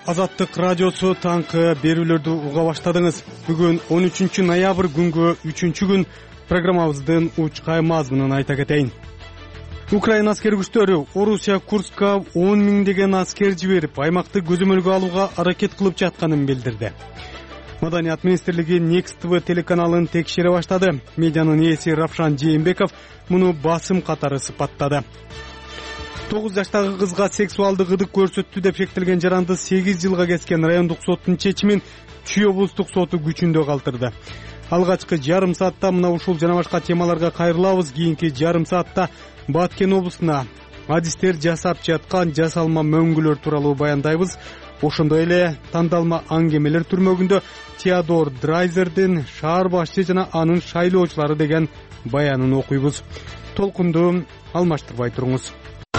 Азаттык радиосу таңкы берүүлөрдү уга баштадыңыз. Бүгүн 13 ноябрь күнгө 3-күн программабыздын учкай мазмунун айта кетейин. Украина аскер күчтөрү Орусия Курска 10 миңдеген аскер жиберип, аймакты көзөмөлгө алууга аракет кылып жатканын билдирди. Маданият министрлиги Next TV телеканалын текшере баштады. Медианын ээси Равшан Жээнбеков муну басым катары сыпаттады. 9 жаштагы кызга сексуалдык ыдык көрсөттү деп шектелген жаранды 8 жылга кескен райондук соттун чечимин Чүй облустук соту күчүндө калтырды. Алгачкы жарым саатта мына ушул жана башка темаларга кайрылабыз. Кийинки жарым саатта Баткен облусуна адистер жасап жаткан жасалма мөңгүлөр тууралуу баяндайбыз. Ошондой эле тандалма аңгемелер түрмөгүндө Теодор Драйзердин шаар башчы жана анын шайлоочулары деген баянын окуйбуз. Толкунду алмаштырбай туруңуз.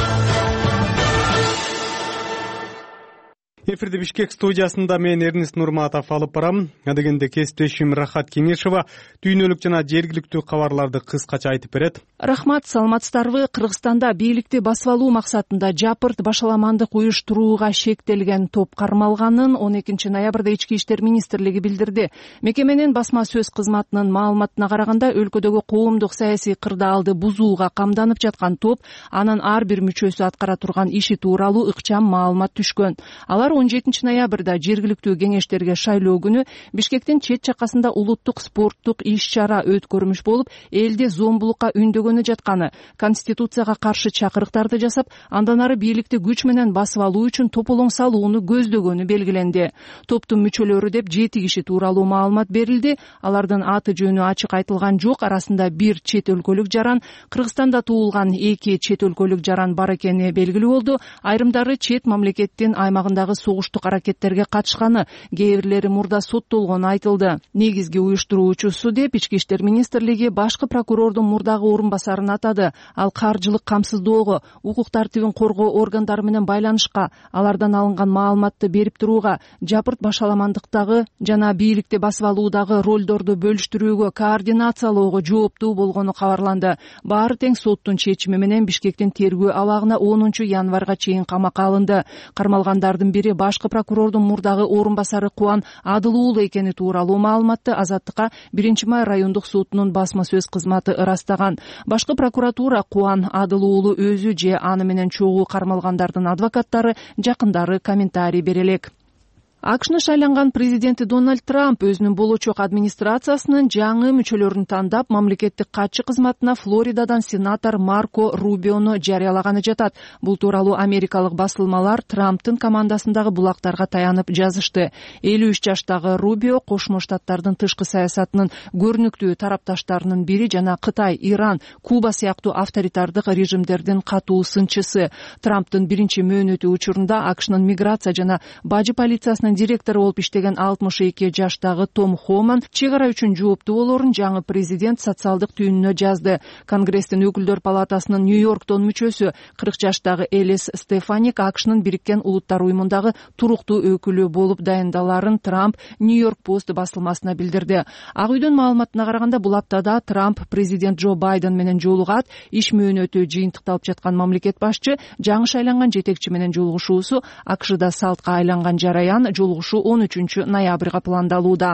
Эфирде Бишкек студиясында мен Эрнест Нурматов алып барам. Адегенде кесиптешим Рахат Кеңешова дүйнөлүк жана жергиликтүү кабарларды кыскача айтып берет. Рахмат, саламатсыздарбы? Кыргызстанда бийликти басып алуу максатында жапырт башаламандык уюштурууга шектелген топ кармалганын 12 ноябрда Ички иштер министрлиги билдирди. Мекеменин басма сөз кызматынын маалыматына караганда, өлкөдөгү коомдук саясий кырдаалды бузууга камданып жаткан топ анын ар бир мүчөсү аткара турган иши тууралуу ыкчам маалымат түшкөн. Алар 17 ноябрда жергиликтүү кеңештерге шайлоо күнү Бишкектин чет жакасында улуттук спорттук иш-чара өткөрмүш болуп, элди зомбулукка үндөгөнү жатканы, конституцияга каршы чакырыктарды жасап, андан ары бийликти күч менен басып алуу үчүн тополоң салууну көздөгөнү белгиленди. Топтун мүчөлөрү деп 7 киши тууралуу маалымат берилди. Алардын аты жөнү ачык айтылган жок. Арасында бир чет өлкөлүк жаран, Кыргызстанда туулган 2 чет өлкөлүк жаран бар экени белгилүү болду. Айрымдары чет мамлекеттин аймагындагы согуштук аракеттерге катышканы, кээ бирлери мурда соттолгону айтылды. Негизги уюштуруучусу деп Ички иштер министрлиги башкы прокурордун мурдагы орун басарын атады. Ал каржылык камсыздоого, укук тартибин коргоо органдары менен байланышка, алардан алынган маалыматты берип турууга, жапырт башаламандыктагы жана бийликти басып алуудагы ролдорду бөлүштүрүүгө, координациялоого жооптуу болгону кабарланды. Баары тең соттун чечими менен Бишкектин тергөө абагына 10 январга чейин камакка алынды. Кармалгандардын бири башкы прокурордун мурдагы орун басары Кубан Адылуулу экени тууралуу маалыматты Азаттыкка 1-май райондук сотунун басма сөз кызматы ырастаган. Башкы прокуратура Кубан Адылуулу өзү же аны менен чогуу кармалгандардын адвокаттары, жакындары комментарий бере элек. АКШны шайланган президенти Дональд Трамп өзүнүн болочок администрациясынын жаңы мүчөлөрүн тандап, мамлекеттик катчы кызматына Флоридадан сенатор Марко Рубиону жарыялаганы жатат. Бул тууралуу америкалык басылмалар Трамптын командасындагы булактарга таянып жазышты. 53 жаштагы Рубио Кошмо Штаттардын тышкы саясатынын көрүнүктүү тарапташтарынын бири жана Кытай, Иран, Куба сыяктуу авторитардык режимдердин катуу сынчысы. Трамптын биринчи мөөнөтү учурунда АКШнын миграция жана бажы полициясынын директору болуп иштеген 62 жаштагы Том Хоман чек ара үчүн жооптуу болорун жаңы президент социалдык түйүнүнө жазды. Конгресстин өкүлдөр палатасынын Нью-Йорктон мүчөсү 40 жаштагы Элис Стефаник АКШнын Бириккен Улуттар уюмундагы туруктуу өкүлү болуп дайындаларын Трамп Нью-Йорк Пост басылмасына билдирди. Ак үйдүн маалыматына караганда, бул аптада Трамп президент Джо Байден менен жолугат. Иш мөөнөтү жыйынтыкталып жаткан мамлекет башчы жаңы шайланган жетекчи менен жолугушуусу АКШда салтка айланган жараян жолугушуу 13 ноябрга пландалууда.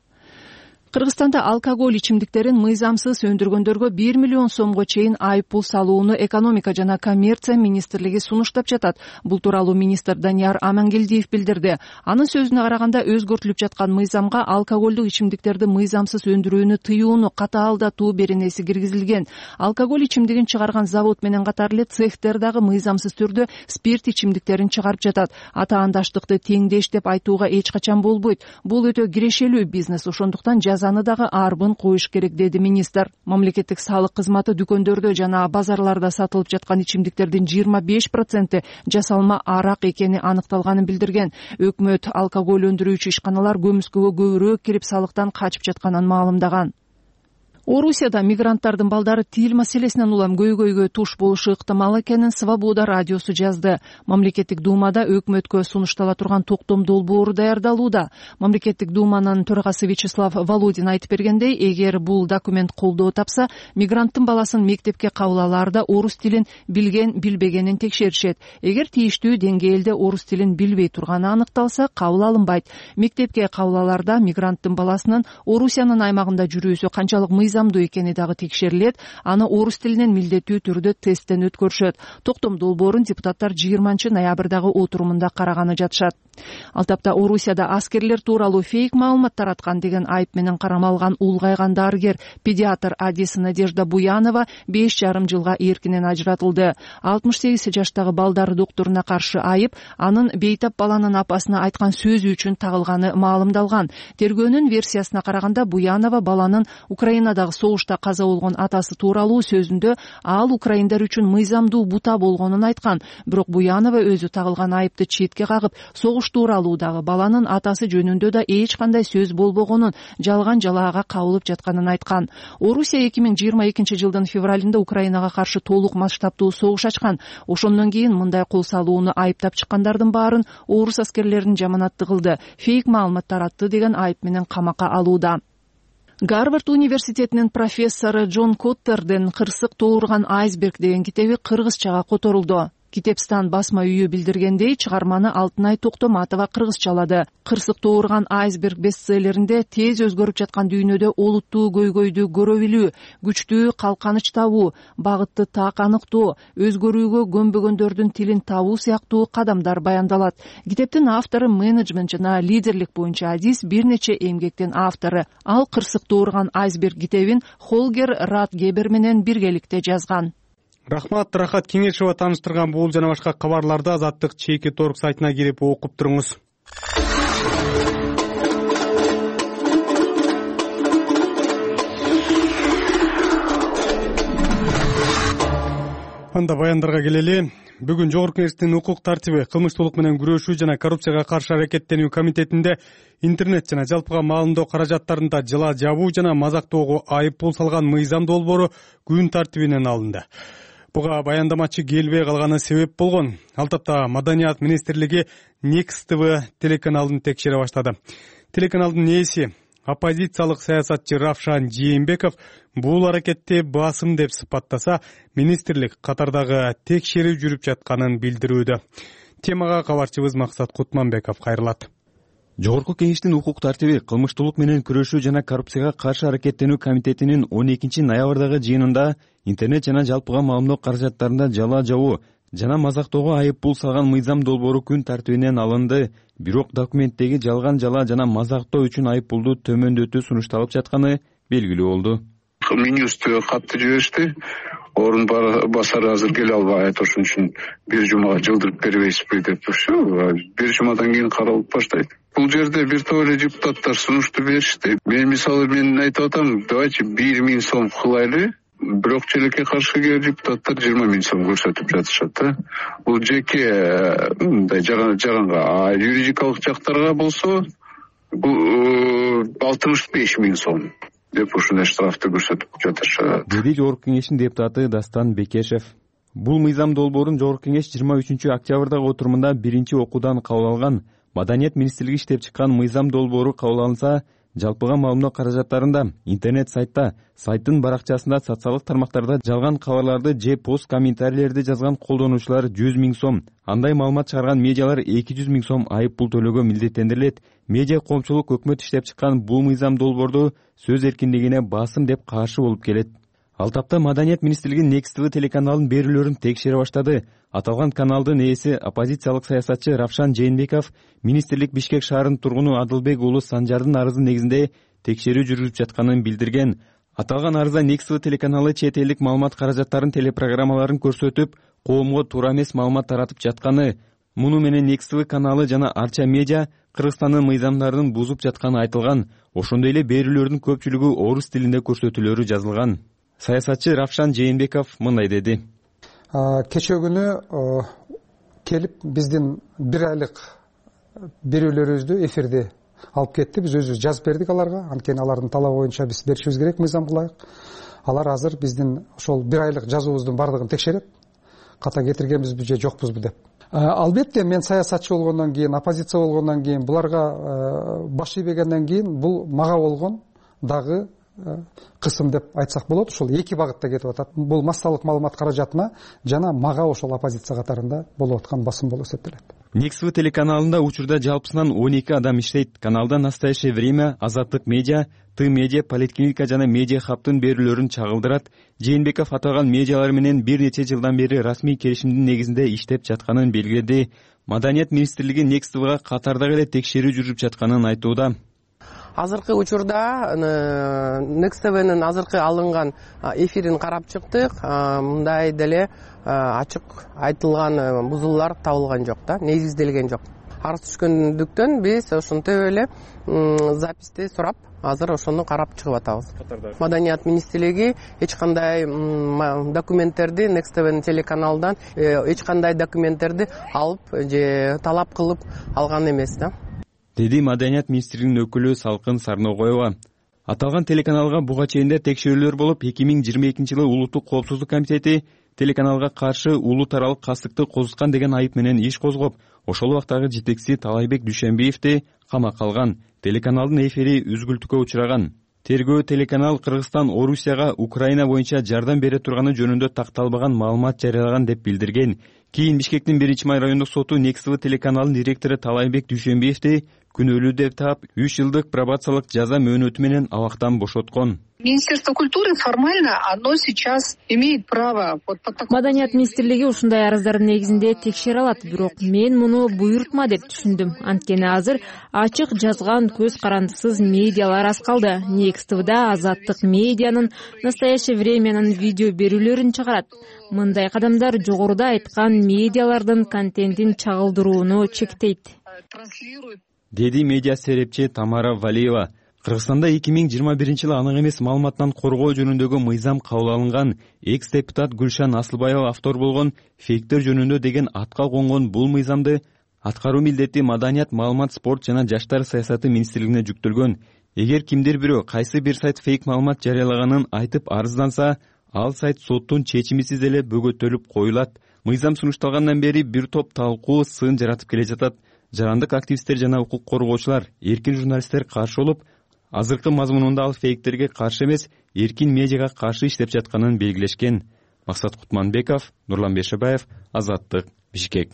Кыргызстанда алкоголь ичимдиктерин мыйзамсыз өндүргөндөргө 1 миллион сомго чейин айыппул салууну экономика жана коммерция министрлиги сунуштап жатат. Бул тууралуу министр Данияр Амангелдиев билдирди. Анын сөзүнө караганда, өзгөртүлүп жаткан мыйзамга алкоголдук ичимдиктерди мыйзамсыз өндүрүүнү тыюуну катаалдатуу беренеси киргизилген. Алкоголь ичимдигин чыгарган завод менен катар эле цехтер дагы мыйзамсыз түрдө спирт ичимдиктерин чыгарып жатат. Атаандаштыкты теңдеш деп айтууга эч качан болбойт. Бул өтө кирешелүү бизнес, ошондуктан жазаны дагы арбын коюш керек, деди министр. Мамлекеттик салык кызматы дүкөндөрдө жана базарларда сатылып жаткан ичимдиктердин 25% жасалма арак экени аныкталганын билдирген. Өкмөт алкоголь өндүрүүчү ишканалар көмүскөгө көбүрөөк кирип салыктан качып жатканын маалымдаган. Орусияда мигранттардын балдары тил маселесинен улам көйгөйгө туш болушу ыктымал экенин Свобода радиосу жазды. Мамлекеттик думада өкмөткө сунуштала турган токтом долбоору даярдалууда. Мамлекеттик думанын төрагасы Вячеслав Володин айтып бергендей, эгер бул документ колдоо тапса, мигранттын баласын мектепке кабыл алаарда орус тилин билген билбегенин текшеришет. Эгер тийиштүү деңгээлде орус тилин билбей турганы аныкталса, кабыл алынбайт. Мектепке кабыл алаарда мигранттын баласынын Орусиянын аймагында жүрүүсү канчалык мыйзамдуу экени дагы текшерилет, аны орус тилинен милдеттүү түрдө тесттен өткөрүшөт. Токтом долбоорун депутаттар 20 ноябрдагы отурумунда караганы жатышат. Ал тапта Орусияда аскерлер тууралуу фейк маалымат тараткан деген айып менен карамалган улгайган дарыгер педиатр Одесса Надежда Буянова 5,5 жылга эркинен ажыратылды. 68 жаштагы балдар докторуна каршы айып анын бейтап баланын апасына айткан сөзү үчүн тагылганы маалымдалган. Тергөөнүн версиясына караганда Буянова баланын Украинадагы согушта каза болгон атасы тууралуу сөзүндө ал украиндар үчүн мыйзамдуу бута болгонун айткан. Бирок Буянова өзү тагылган айыпты четке кагып, согуш тууралуудагы баланын атасы жөнүндө да эч кандай сөз болбогонун, жалган жалаага кабылып жатканын айткан. Орусия 2022 жылдын февралында Украинага каршы толук масштабтуу согуш ачкан. Ошондон кийин мындай кол салууну айыптап чыккандардын баарын орус аскерлерин жаманатты кылды, фейк маалымат таратты деген айып менен камакка алууда. Гарвард университетинин профессору Джон Коттердин «Кырсык туурган айсберг» деген китеби кыргызчага которулду. Китепстан басма үйү билдиргендей, чыгарманы Алтынай Токтоматова кыргызчалады. «Кырсык туурган айсберг» бестселлеринде тез өзгөрүп жаткан дүйнөдө олуттуу көйгөйдү көрө билүү, күчтүү калканыч табуу, багытты так аныктоо, өзгөрүүгө көнбөгөндөрдүн тилин табуу сыяктуу кадамдар баяндалат. Китептин автору менеджмент жана лидерлик боюнча адис бир нече эмгектин автору. Ал «Кырсык туурган айсберг» китебин Холгер Ратгебер менен биргеликте жазган. Рахмат, Рахат Кеңешова тааныштырган бул жана башка кабарларды Азаттык @org сайтына кирип окуп туруңуз. Анда баяндарга келели. Бүгүн Жогорку Кеңештин укук тартиби, кылмыштуулук менен күрөшүү жана коррупцияга каршы аракеттенүү комитетинде интернет жана жалпыга маалымдоо каражаттарында жыла жабуу жана мазактоого айып пул салган мыйзам долбоору күн тартибинен алынды. Буга баяндамачы келбей калганы себеп болгон. Ал тапта Маданият министрлиги Next TV телеканалын текшере баштады. Телеканалдын ээси оппозициялык саясатчы Равшан Жээнбеков бул аракетти басым деп сыпаттаса, министрлик катардагы текшерүү жүрүп жатканын билдирүүдө. Темага кабарчыбыз Максат Кутманбеков кайрылат. Жогорку Кеңештин укук тартиби, кылмыштуулук менен күрөшүү жана коррупцияга каршы аракеттенүү комитетинин 12 ноябрдагы жыйынында интернет жана жалпыга маалымдоо каражаттарында жала жабуу жана мазактоого айып пул салган мыйзам долбоору күн тартибинен алынды. Бирок документтеги жалган жала жана мазактоо үчүн айып пулду төмөндөтүү сунушталып жатканы белгилүү болду. Министрге катты жиберишти. Орун басары азыр келе албай, ошон үчүн бир жумага жылдырып бербейсизби деп турушу. Бир жумадан кийин каралып баштайт. Бул жерде бир топ эле депутаттар сунушту беришти. Мен айтып атам, давайте 1.000 сом кылайлы. Бирок челекке каршы келген депутаттар 20.000 сом көрсөтүп жатышат да. Бул жеке мындай жаранга, а юридикалык жактарга болсо бул 65.000 сом деп ушундай штрафты көрсөтүп жатышат, деди Жогорку Кеңештин депутаты Дастан Бекешев. Бул мыйзам долбоорун Жогорку Кеңеш 23 октябрдагы отурумунда биринчи окуудан кабыл алган. Маданият министрлиги иштеп чыккан мыйзам долбоору кабыл алынса, жалпыга маалымдоо каражаттарында, интернет сайтта, сайттын баракчасында, социалдык тармактарда жалган кабарларды же пост комментарийлерди жазган колдонуучулар 100.000 сом, андай маалымат чыгарган медиалар 200.000 сом айып пул төлөөгө милдеттендирилет. Медиа коомчулук өкмөт иштеп чыккан бул мыйзам долбоорду сөз эркиндигине басым деп каршы болуп келет. Ал тапта Маданият министрлиги Next TV телеканалын берүүлөрүн текшере баштады. Аталган каналдын ээси оппозициялык саясатчы Равшан Жээнбеков министрлик Бишкек шаарынын тургуну Адылбек уулу Санжардын арызы негизинде текшерүү жүргүзүп жатканын билдирген. Аталган арызда Next TV телеканалы чет элдик маалымат каражаттарын телепрограммаларын көрсөтүп, коомго туура эмес маалымат таратып жатканы, муну менен Next TV каналы жана Арча медиа Кыргызстандын мыйзамдарын бузуп жатканы айтылган. Ошондой эле берүүлөрдүн көпчүлүгү орус тилинде көрсөтүүлөрү жазылган. Саясатчы Равшан Жээнбеков мындай деди. Кечээ күнү келип биздин бир айлык берүүлөрүбүздү эфирде алып кетти. Биз өзүбүз жазып бердик аларга. Анткени алардын талабы боюнча биз беришибиз керек мыйзамга ылайык. Алар азыр биздин ошол 1 айлык жазуубуздун бардыгын текшерет. Ката кетиргенбизби же жокпузбу деп. Албетте мен саясатчы болгондон кийин, оппозиция болгондон кийин, буларга баш ийбегенден кийин бул мага болгон дагы кысым деп айтсак болот. Ошол эки багытта кетип атат. Бул массалык маалымат каражатына жана мага ошол оппозиция катарында болуп аткан басым болуп эсептелет. Некств телеканалында учурда жалпысынан 12 адам иштейт. Каналда «Настоящее время», «Азаттык медиа», «Ты медиа», «Политклиника» жана «Медиа хаб»тын берүүлөрүн чагылдырат. Жээнбеков аталган медиалар менен бир нече жылдан бери расмий келишимдин негизинде иштеп жатканын белгиледи. Маданият министрлиги Некствга катардагы эле текшерүү жүрүп жатканын айтууда. Азыркы учурда Некствнын азыркы алынган эфирин карап чыктык. Мындай деле ачык айтылган бузуулар табылган жок да, негизделген жок. Арыз түшкөндүктөн биз ошентип эле записти сурап, азыр ошону карап чыгып атабыз. Маданият министрлиги эч кандай документтерди Некствнын телеканалдан эч кандай документтерди алып же талап кылып алган эмес да. Деди Маданият министрлигинин өкүлү Салкын Сарногоева. Аталган телеканалга буга чейин текшерүүлөр болуп, 2022-жылы Улуттук коопсуздук комитети телеканалга каршы улут аралык кастыкты козуткан деген айып менен иш козгоп, ошол убактагы жетекчиси Талайбек Дүйшөнбиевди камакка алган. Телеканалдын эфири үзгүлтүккө учураган. Тергөө телеканал Кыргызстан Орусияга Украина боюнча жардам бере турганы жөнүндө такталбаган маалымат жарыялаган деп билдирген. Кийин Бишкектин 1-май райондук соту Некств телеканалынын директору Талайбек Дүйшөнбиевди күнөөлүү деп таап 3 жылдык пробациялык жаза мөөнөтү менен абактан бошоткон. Министерство культуры формально оно сейчас имеет право Маданият министрлиги ушундай арыздардын негизинде текшере алат, бирок мен муну буйрутма деп түшүндүм. Анткени азыр ачык жазган көз карандысыз медиалар аз калды. Некствда Азаттык медианын, Настоящее времянын видео берүүлөрүн чыгарат. Мындай кадамдар жогоруда айткан медиалардын контентин чагылдырууну чектейт. Деди медиа серепчи Тамара Валиева. Кыргызстанда 2021-жылы анык эмес маалыматтан коргоо жөнүндөгү мыйзам кабыл алынган. Экс-депутат Гүлшан Асылбаева автор болгон фейктер жөнүндө деген атка конгон бул мыйзамды аткаруу милдети Маданият, маалымат, спорт жана жаштар саясаты министрлигине жүктөлгөн. Эгер кимдир бирөө кайсы бир сайт фейк маалымат жарыялаганын айтып арызданса, ал сайт соттун чечимисиз эле бөгөтөлүп коюлат. Мыйзам сунушталгандан бери бир топ талкуу сын жаратып келе жатат. Жарандык активисттер жана укук коргоочулар, эркин журналисттер каршы болуп, азыркы мазмунунда ал фейктерге каршы эмес, эркин медиага каршы иштеп жатканын белгилешкен. Максат Кутманбеков, Нурлан Бешебаев, Азаттык, Бишкек.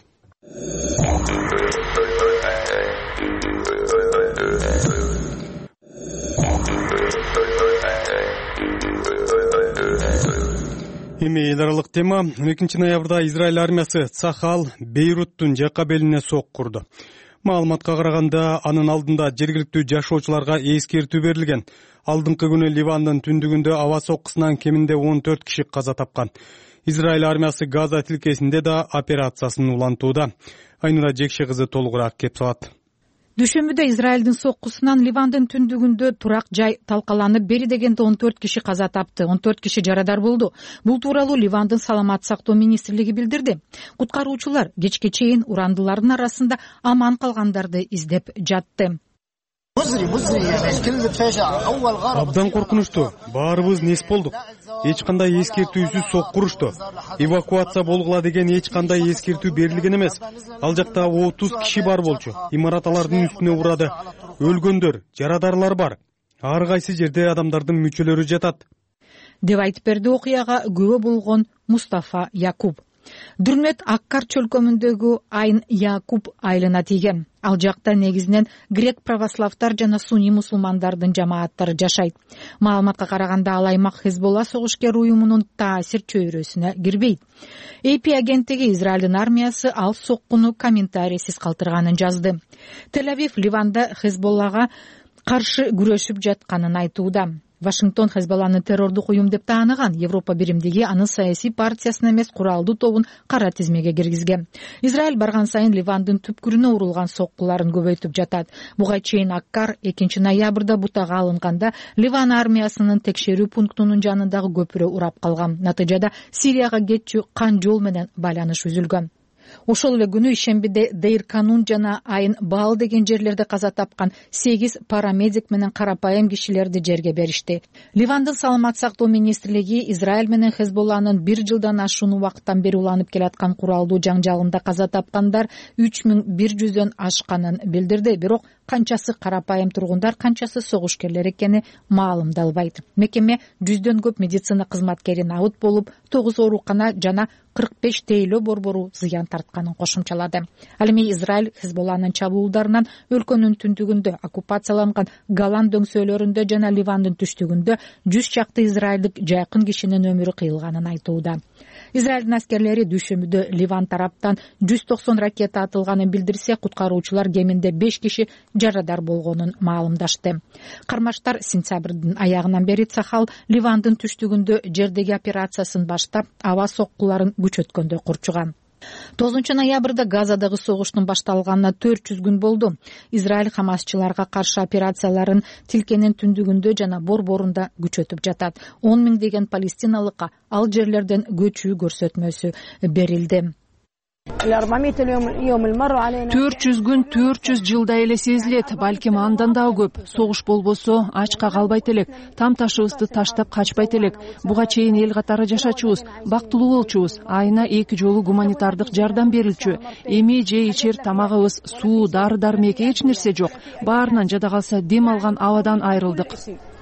Эми эл аралык тема. 2 ноябрда Израиль армиясы Цахал Бейруттун жакка белине сок курду. Маалыматка караганда, анын алдында жергиликтүү жашоочуларга эскертүү берилген. Алдыңкы күнү Ливандын түндүгүндө аба соккусунан кеминде 14 киши каза тапкан. Израиль армиясы Газа тилкесинде да операциясын улантууда. Айнура Жекше кызы толугураак кеп салат. Дүйшөмбүдө Израилдин соккусунан Ливандын түндүгүндө турак жай талкаланып, бери дегенде 14 киши каза тапты, 14 киши жарадар болду. Бул тууралуу Ливандын саламат сактоо министрлиги билдирди. Куткаруучулар кечке чейин урандылардын арасында аман калгандарды издеп жатты. Абдан коркунучтуу. Баарыбыз нес болдук. Эч кандай эскертүүсүз соккурушту. Эвакуация болгула деген эч кандай эскертүү берилген эмес. Ал жакта 30 киши бар болчу. Имарат алардын үстүнө урады. Өлгөндөр, жарадарлар бар. Ар кайсы жерде адамдардын мүчөлөрү жатат, деп айтып берди окуяга күбө болгон Мустафа Якуб. Дүрмөт Аккар чөлкөмүндөгү Айн Якуб айылына тийген. Ал жакта негизинен грек православтар жана сунний мусулмандардын жамааттары жашайт. Маалыматка караганда ал аймак Хезболла согушкер уюмунун таасир чөйрөсүнө кирбейт. AP агенттиги Израилдин армиясы ал соккуну комментарийсиз калтырганын жазды. Тель-Авив Ливанда Хезболлага каршы күрөшүп жатканын айтууда. Вашингтон Хезболланы террордук уюм деп тааныган. Европа биримдиги анын саясий партиясын эмес, куралдуу тобун кара тизмеге киргизген. Израиль барган сайын Ливандын түпкүрүнө урулган соккуларын көбөйтүп жатат. Буга чейин Аккар 2 ноябрда бутага алынганда Ливан армиясынын текшерүү пунктунун жанындагы көпүрө урап калган. Натыйжада Сирияга кетчү кан жол менен байланыш үзүлгөн. Ошол эле күнү ишембиде Дейр Канун жана Айын Баал деген жерлерде каза тапкан 8 парамедик менен карапайым кишилерди жерге беришти. Ливандын саламат сактоо министрлиги Израиль менен Хезболланын 1 жылдан ашуун убакыттан бери уланып келаткан куралдуу жаңжалында каза тапкандар 3100дөн ашканын билдирди. Бирок канчасы карапайым тургундар, канчасы согушкерлер экени маалымдалбайт. Мекеме 100дөн көп медицина кызматкерин абыт болуп, 9 оорукана жана 45 тейлөө борбору зыян тартканын кошумчалады. Ал эми Израиль Хезболланын чабуулдарынан өлкөнүн түндүгүндө, оккупацияланган Голан дөңсөөлөрүндө жана Ливандын түштүгүндө 100 чакты израилдик жайкын кишинин өмүрү кыйылганын айтууда. Израилдин аскерлери дүйшөмбүдө Ливан тараптан 190 ракета атылганын билдирсе, куткаруучулар кеминде 5 киши жарадар болгонун маалымдашты. Кармаштар сентябрдын аягынан бери Цахал Ливандын түштүгүндө жердеги операциясын баштап, аба соккуларын күчөткөндө курчуган. 9 ноябрда Газадагы согуштун башталганына 400 күн болду. Израиль хамасчыларга каршы операцияларын Тилкенин түндүгүндө жана борборунда күчөтүп жатат. 10 миңдеген палестиналыкка ал жерлерден көчүү көрсөтмөсү берилди. 400 күн 400 жылдай эле сезилет, балким андан да көп. Согуш болбосо ачка калбайт элек, там ташыбызды таштап качпайт элек. Буга чейин эл катары жашачубуз, бактылуу болчубуз. Айына 2 жолу гуманитардык жардам берилчү. Эми же ичер тамагыбыз, суу, дары-дармек эч нерсе жок. Баарынан жада калса дем алган абадан айрылдык.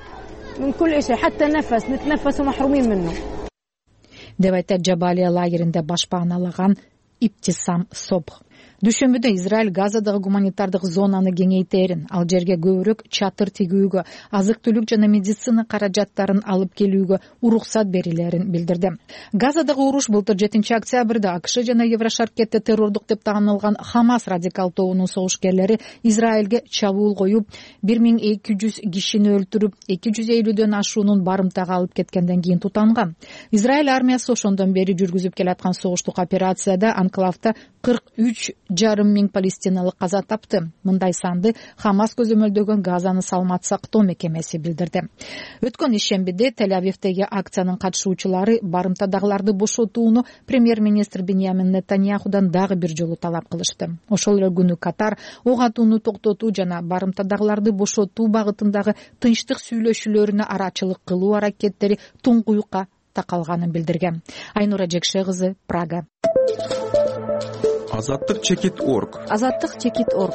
Деп айтат Жабалия лагеринде башпааналаган Иптисам Собх. Дүйшөмбүдө Израиль Газадагы гуманитардык зонаны кеңейтерин, ал жерге көбүрөөк чатыр тигүүгө, азык-түлүк жана медицина каражаттарын алып келүүгө уруксат берилерин билдирди. Газадагы уруш былтыр 7 октябрда АКШ жана Еврошаркетте террордук деп таанылган Хамас радикал тобунун согушкерлери Израилге чабуул коюп, 1200 кишини өлтүрүп, 250дөн ашуунун барымтага алып кеткенден кийин тутанган. Израиль армиясы ошондон бери жүргүзүп келаткан согуштук операцияда анклавда 43,5 миң палестиналык каза тапты. Мындай санды Хамас көзөмөлдөгөн Газаны саламат сактоо мекемеси билдирди. Өткөн ишембиде Тель-Авивдеги акциянын катышуучулары барымтадагыларды бошотууну премьер-министр Биньямин Нетаньяхудан дагы бир жолу талап кылышты. Ошол эле күнү Катар ок атууну токтотуу жана барымтадагыларды бошотуу багытындагы тынчтык сүйлөшүүлөрүнө арачылык кылуу аракеттери туңгуюкка такалганын билдирген. Айнура Жекше кызы, Прага. Азаттык чекит.орг. Азаттык чекит.орг.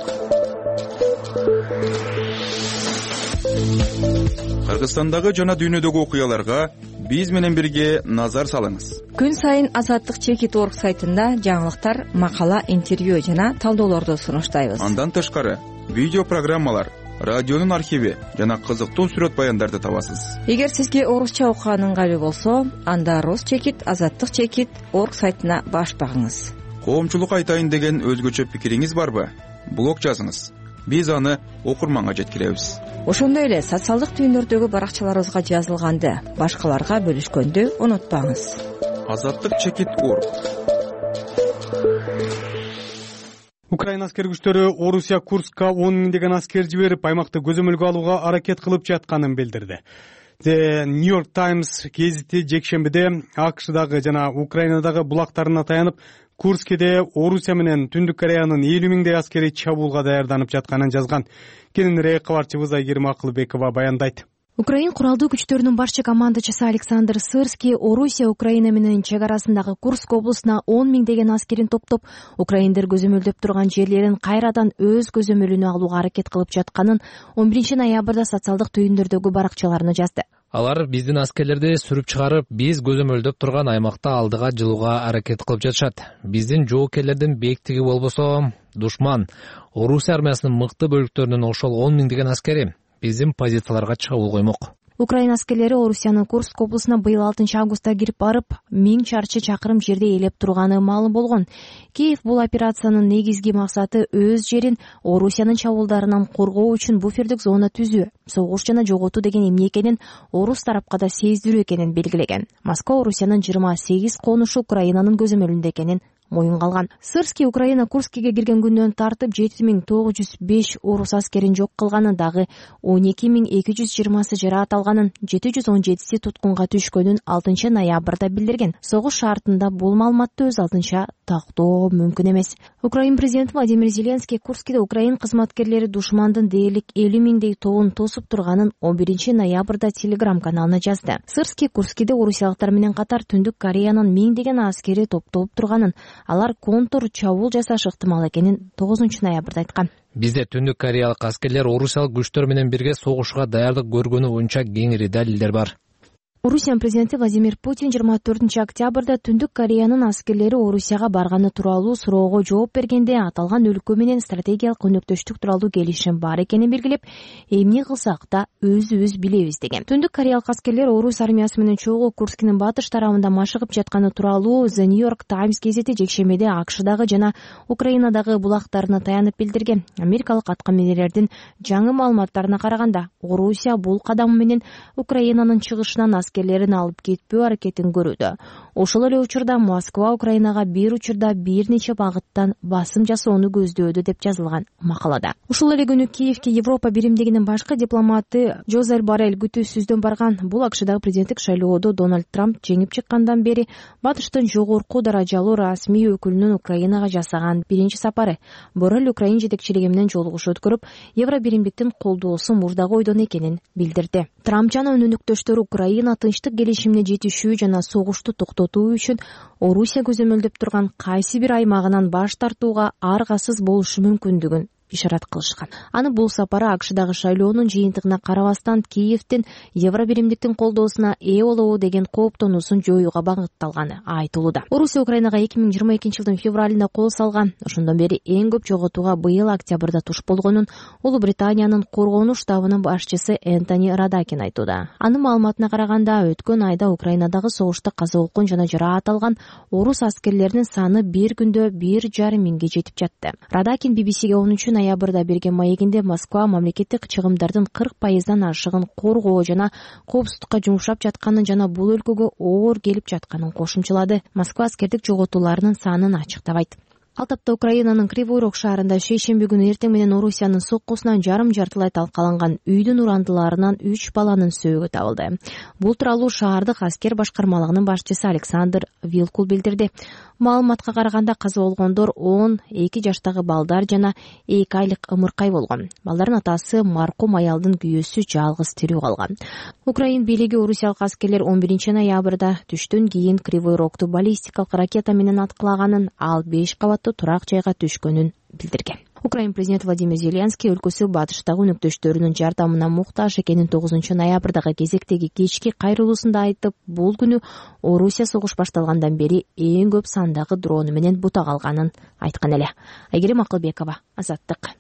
Кыргызстандагы жана дүйнөдөгү окуяларга биз менен бирге назар салыңыз. Күн сайын Азаттык чекит.орг сайтында жаңылыктар, макала, интервью жана талдоолорду сунуштайбыз. Андан тышкары видео программалар, радионун архиви жана кызыктуу сүрөт баяндарды табасыз. Эгер сизге орусча окуган ыңгайлуу болсо, анда Рус чекит, Азаттык чекит.орг сайтына баш багыңыз. Коомчулук айтайын деген өзгөчө пикириңиз барбы? Блог жазыңыз. Биз аны окурманга жеткиребиз. Ошондой эле социалдык түйүндөрдөгү баракчаларыбызга жазылганды башкаларга бөлүшкөндү унутпаңыз. Азаттык чекит.орг. Украина аскер күчтөрү Орусия Курска 10 миңдеген аскер жиберип, аймакты көзөмөлгө алууга аракет кылып жатканын билдирди. The New York Times гезити жекшембиде АКШдагы жана Украинадагы булактарына таянып, Курскеде Орусия менен Түндүк Кореянын 50 миңдей аскери чабуулга даярданып жатканын жазган. Кененирээк кабарчыбыз Айгерим Акылбекова баяндайт. Украин куралдуу күчтөрүнүн башчы командачысы Александр Сырский Орусия Украина менен чек арасындагы Курск облусуна 10 миңдеген аскерин топтоп, украиндер көзөмөлдөп турган жерлерин кайрадан өз көзөмөлүнө алууга аракет кылып жатканын 11 ноябрда социалдык түйүндөрдөгү баракчаларына жазды. Алар биздин аскерлерди сүрүп чыгарып, биз көзөмөлдөп турган аймакта алдыга жылууга аракет кылып жатышат. Биздин жоокерлердин бээктиги болбосо, душман Орусия армиясынын мыкты бөлүктөрүнүн ошол 10 миңдеген аскери биздин позицияларга чабуул коймок. Украина аскерлери Орусиянын Курск облусуна быйыл 6 августта кирип барып, 1000 чарчы чакырым жерде ээлеп турганы маалым болгон. Киев бул операциянын негизги максаты өз жерин Орусиянын чабуулдарынан коргоо үчүн буфердик зона түзүү, согуш жана жоготуу деген эмне экенин орус тарапка да сездирүү экенин белгилеген. Москва Орусиянын 28 конушу Украинанын көзөмөлүндө экенин моюнга алган. Сырский Украина Курскиге кирген күндөн тартып 7905 орус аскерин жок кылганын, дагы 12220 жараат алганын, 717 туткунга түшкөнүн 6 ноябрда билдирген. Согуш шартында бул маалыматты өз алдынча тактоо мүмкүн эмес. Украин президенти Владимир Зеленский Курскиде Украин кызматкерлери душмандын дээрлик 50 миңдей тобун тосуп турганын 11 ноябрда Telegram каналына жазды. Сырский Курскиде орусиялыктар менен катар Түндүк Кореянын миңдеген аскери топтолуп турганын, алар контур чабуул жасаш ыктымал экенин 9 ноябрда айткан. Бизде Түндүк Кореялык аскерлер орусиялык күчтөр менен бирге согушууга даярдык көргөнү боюнча кеңири далилдер бар. Орусия президенти Владимир Путин 24 октябрда Түндүк Кореянын аскерлери Орусияга барганы тууралуу суроого жооп бергенде аталган өлкө менен стратегиялык өнөктөштүк тууралуу келишим бар экенин белгилеп, эмне кылсак да өзүбүз билебиз деген. Түндүк Кореялык аскерлер орус армиясы менен чогуу Курскинин батыш тарабында машыгып жатканы тууралуу The New York Times газети жекшемеде АКШдагы жана Украинадагы булактарына таянып билдирген. Америкалык аткаминерлердин жаңы маалыматтарына караганда, Орусия бул кадам менен Украинанын чыгышынан аскерлерин алып кетпөө аракетин көрүүдө. Ошол эле учурда Москва Украинага бир учурда бир нече багыттан басым жасоону көздөөдү деп жазылган макалада. Ушул эле күнү Киевке Европа биримдигинин башкы дипломаты Жозеф Боррель күтүүсүздөн барган. Бул АКШдагы президенттик шайлоодо Дональд Трамп жеңип чыккандан бери батыштын жогорку даражалуу расмий өкүлүнүн Украинага жасаган биринчи сапары. Боррель Украин жетекчилиги менен жолугушуу өткөрүп, Евро биримдиктин колдоосу мурдагы ойдон экенин билдирди. Трамп жана өнөктөштөрү Украина тынчтык келишимине жетишүү жана согушту токтотуу үчүн Орусия көзөмөлдөп турган кайсы бир аймагынан баш тартууга аргасыз болушу мүмкүндүгүн ишарат кылышкан. Аны бул сапары АКШдагы шайлоонун жыйынтыгына карабастан Киевдин Евро биримдиктин колдоосуна ээ болобу деген кооптонуусун жоюуга багытталганы айтылууда. Орусия Украинага 2022 жылдын февралында кол салган. Ошондон бери эң көп жоготууга быйыл октябрда туш болгонун Улуу Британиянын коргонуу штабынын башчысы Энтони Радакин айтууда. Анын маалыматына караганда, өткөн айда Украинадагы согушта каза болгон жана жараат алган орус аскерлеринин саны бир күндө 1,5 миңге жетип жатты. Радакин BBCге 10 ноябрда берген маегинде Москва мамлекеттик чыгымдардын 40% ашыгын коргоо жана коопсуздукка жумшап жатканын жана бул өлкөгө оор келип жатканын кошумчалады. Москва аскердик жоготууларынын санын ачыктабайт. Ал тапта Украинанын Кривой Рог шаарында шейшемби күнү эртең менен Орусиянын соккусунан жарым-жартылай талкаланган үйдүн урандыларынан 3 баланын сөөгү табылды. Бул тууралуу шаардык аскер башкармалыгынын башчысы Александр Вилкул билдирди. Маалыматка караганда каза болгондор 12 жаштагы балдар жана 2 айлык ымыркай болгон. Балдардын атасы маркум аялдын күйөөсү жалгыз тирүү калган. Украин бийлиги орусиялык аскерлер 11 ноябрда түштөн кийин Кривой Рогту баллистикалык ракета менен аткылаганын, ал 5 кабаттуу турак жайга түшкөнүн билдирген. Украин президенти Владимир Зеленский өлкөсү батыштагы өнөктөштөрүнүн жардамына муктаж экенин 9 ноябрдагы кезектеги кечки кайрылуусунда айтып, бул күнү Орусия согуш башталгандан бери эң көп сандагы дрону менен бутак алганын айткан эле. Айгерим Акылбекова, Азаттык.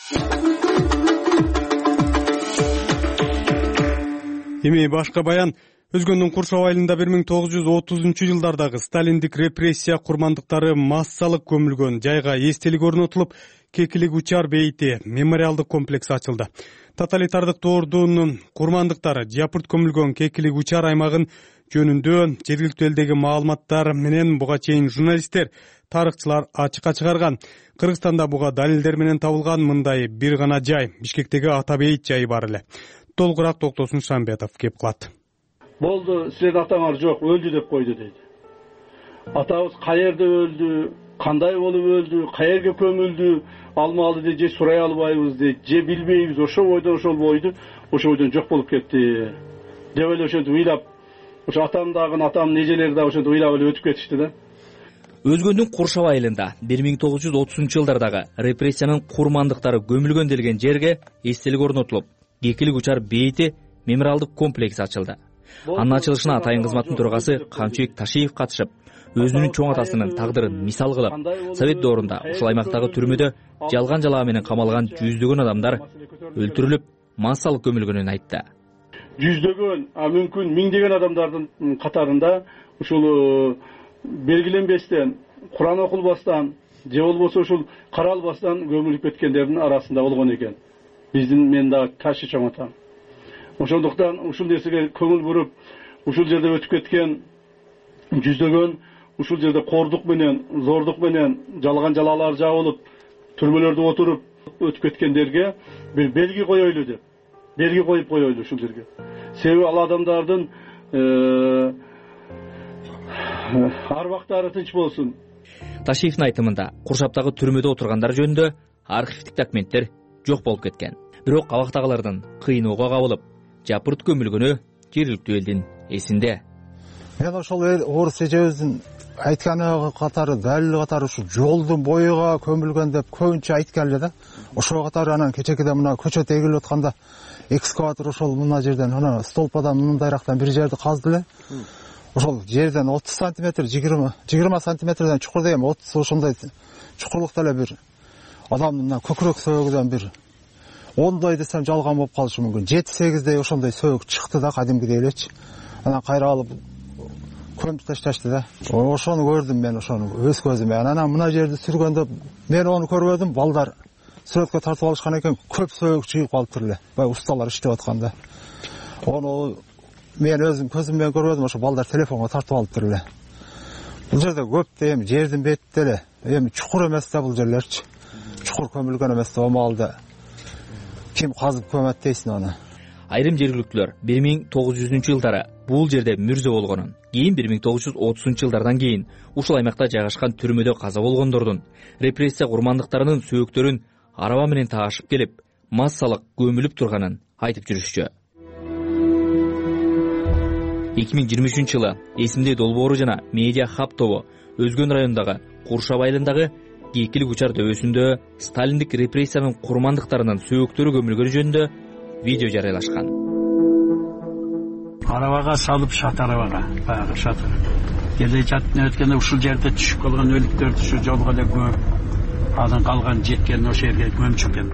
Эми башка баян. Өзгөндүн Куршау айылында 1930-жылдардагы сталиндик репрессия курмандыктары массалык көмүлгөн жайга эстелик орнотулуп, Кекилик учар бейити мемориалдык комплекс ачылды. Тоталитардык доордун курмандыктары жапырт көмүлгөн Кекилик учар аймагын жөнүндө жергиликтүү элдеги маалыматтар менен буга чейин журналисттер, тарыхчылар ачыкка чыгарган. Кыргызстанда буга далилдер менен табылган мындай бир гана жай, Бишкектеги Ата бейит жайы бар эле. Толугураак Токтосун Шамбетов кеп кылат. Болду, силердин атаңар жок, өлдү деп койду дейт. Атабыз каерде өлдү, кандай болуп өлдү, каерге көмүлдү, алмалды дейт, же сурай албайбыз дейт, же билбейбиз, ошо бойдон жок болуп кетти. Деп эле ошентип ыйлап, ошо атамдын эжелери да ошентип ыйлап эле өтүп кетишти да. Өзгөндүн Куршау айылында 1930-жылдардагы репрессиянын курмандыктары көмүлгөн делген жерге эстелик орнотулуп, Кекилик учар бейити мемориалдык комплекс ачылды. Анын ачылышына атайын кызматтын төрагасы Камчыбек Ташиев катышып, өзүнүн чоң атасынын тагдырын мисал кылып, Совет доорунда ушул аймактагы түрмөдө жалган жалаа менен камалган жүздөгөн адамдар өлтүрүлүп, массалык көмүлгөнүн айтты. Жүздөгөн, мүмкүн миңдеген адамдардын катарында ушул белгиленбестен, Куран окулбастан, же болбосо ушул каралбастан көмүлүп кеткендердин арасында болгон экен. Мен да Ташы чоң атам. Ошондуктан ушул нерсеге көңүл буруп, ушул жерде өтүп кеткен жүздөгөн ушул жерде кордук менен, зордук менен жалган жалалар жабылып, түрмөлөрдө отуруп өтүп кеткендерге бир белги коелу деп, белги коюп коелу ушул жерге. Себеби ал адамдардын арбактары тынч болсун. Ташиевдин айтымында Куршаптагы түрмөдө отургандар жөнүндө архивдик документтер жок болуп кеткен. Бирок абактагылардын кыйноого кабылып, жапырт көмүлгөнү жергиликтүү элдин эсинде. Мен ошол орус эжебиздин айтканы катары, далил катары ушу жолдун боюга көмүлгөн деп көбүнчө айткан эле да. Ошого катары анан кечекеде мына көчөт эгилип атканда экскаватор ошол мына жерден, ана столпадан мындайрактан бир жерди казды эле. Ошол жерден 30 сантиметр, 20 сантиметрден чукурда эми 30 ошондой чукурлукта эле бир адамдын көкүрөк сөөгүдөн бир 10 десем жалган болуп калышы мүмкүн. 7-8 ошондой сөөгү чыкты да, кадимгидей элечи. Анан кайра алып көмүп ташташты да. Ошону көрдүм мен, ошону өз көзүм менен. Анан мына жерди сүргөндө мен ону көрбөдүм, балдар сүрөткө тартып алышкан экен, көп сөөгү чыгып калыптыр эле. Бай усталар иштеп атканда. Ону мен өзүм көзүм менен көрбөдүм, ошо балдар телефонго тартып алыптыр эле. Бул жерде көп да эми жердин бетинде эле, эми чукур эмес да бул жерлерчи. Чукур көмүлгөн эмес да, маалда ким казып көмөт дейсиң аны. Айрым жергиликтүүлөр 1900-жылдары бул жерде мүрзө болгонун, кийин 1930-жылдардан кийин ушул аймакта жайгашкан түрмөдө каза болгондордун репрессия курмандыктарынын сөөктөрүн араба менен таашып келип, массалык көмүлүп турганын айтып жүрүшчү. 2023-жылы Эсимде долбоору жана медиа хаб тобу Өзгөн районундагы Куршап айылындагы Кекилик учар дөбөсүндө сталиндик репрессиянын курмандыктарынын сөөктөрү көмүлгөнү жөнүндө видео жарыялашкан. Арабага салып шат арабага, баягы шат. Келе жаттан өткөндө ушул жерде түшүп калган өлүктөрдү ушу жолго эле көмүп, анан калган жеткен ошол жерге көмчүккен.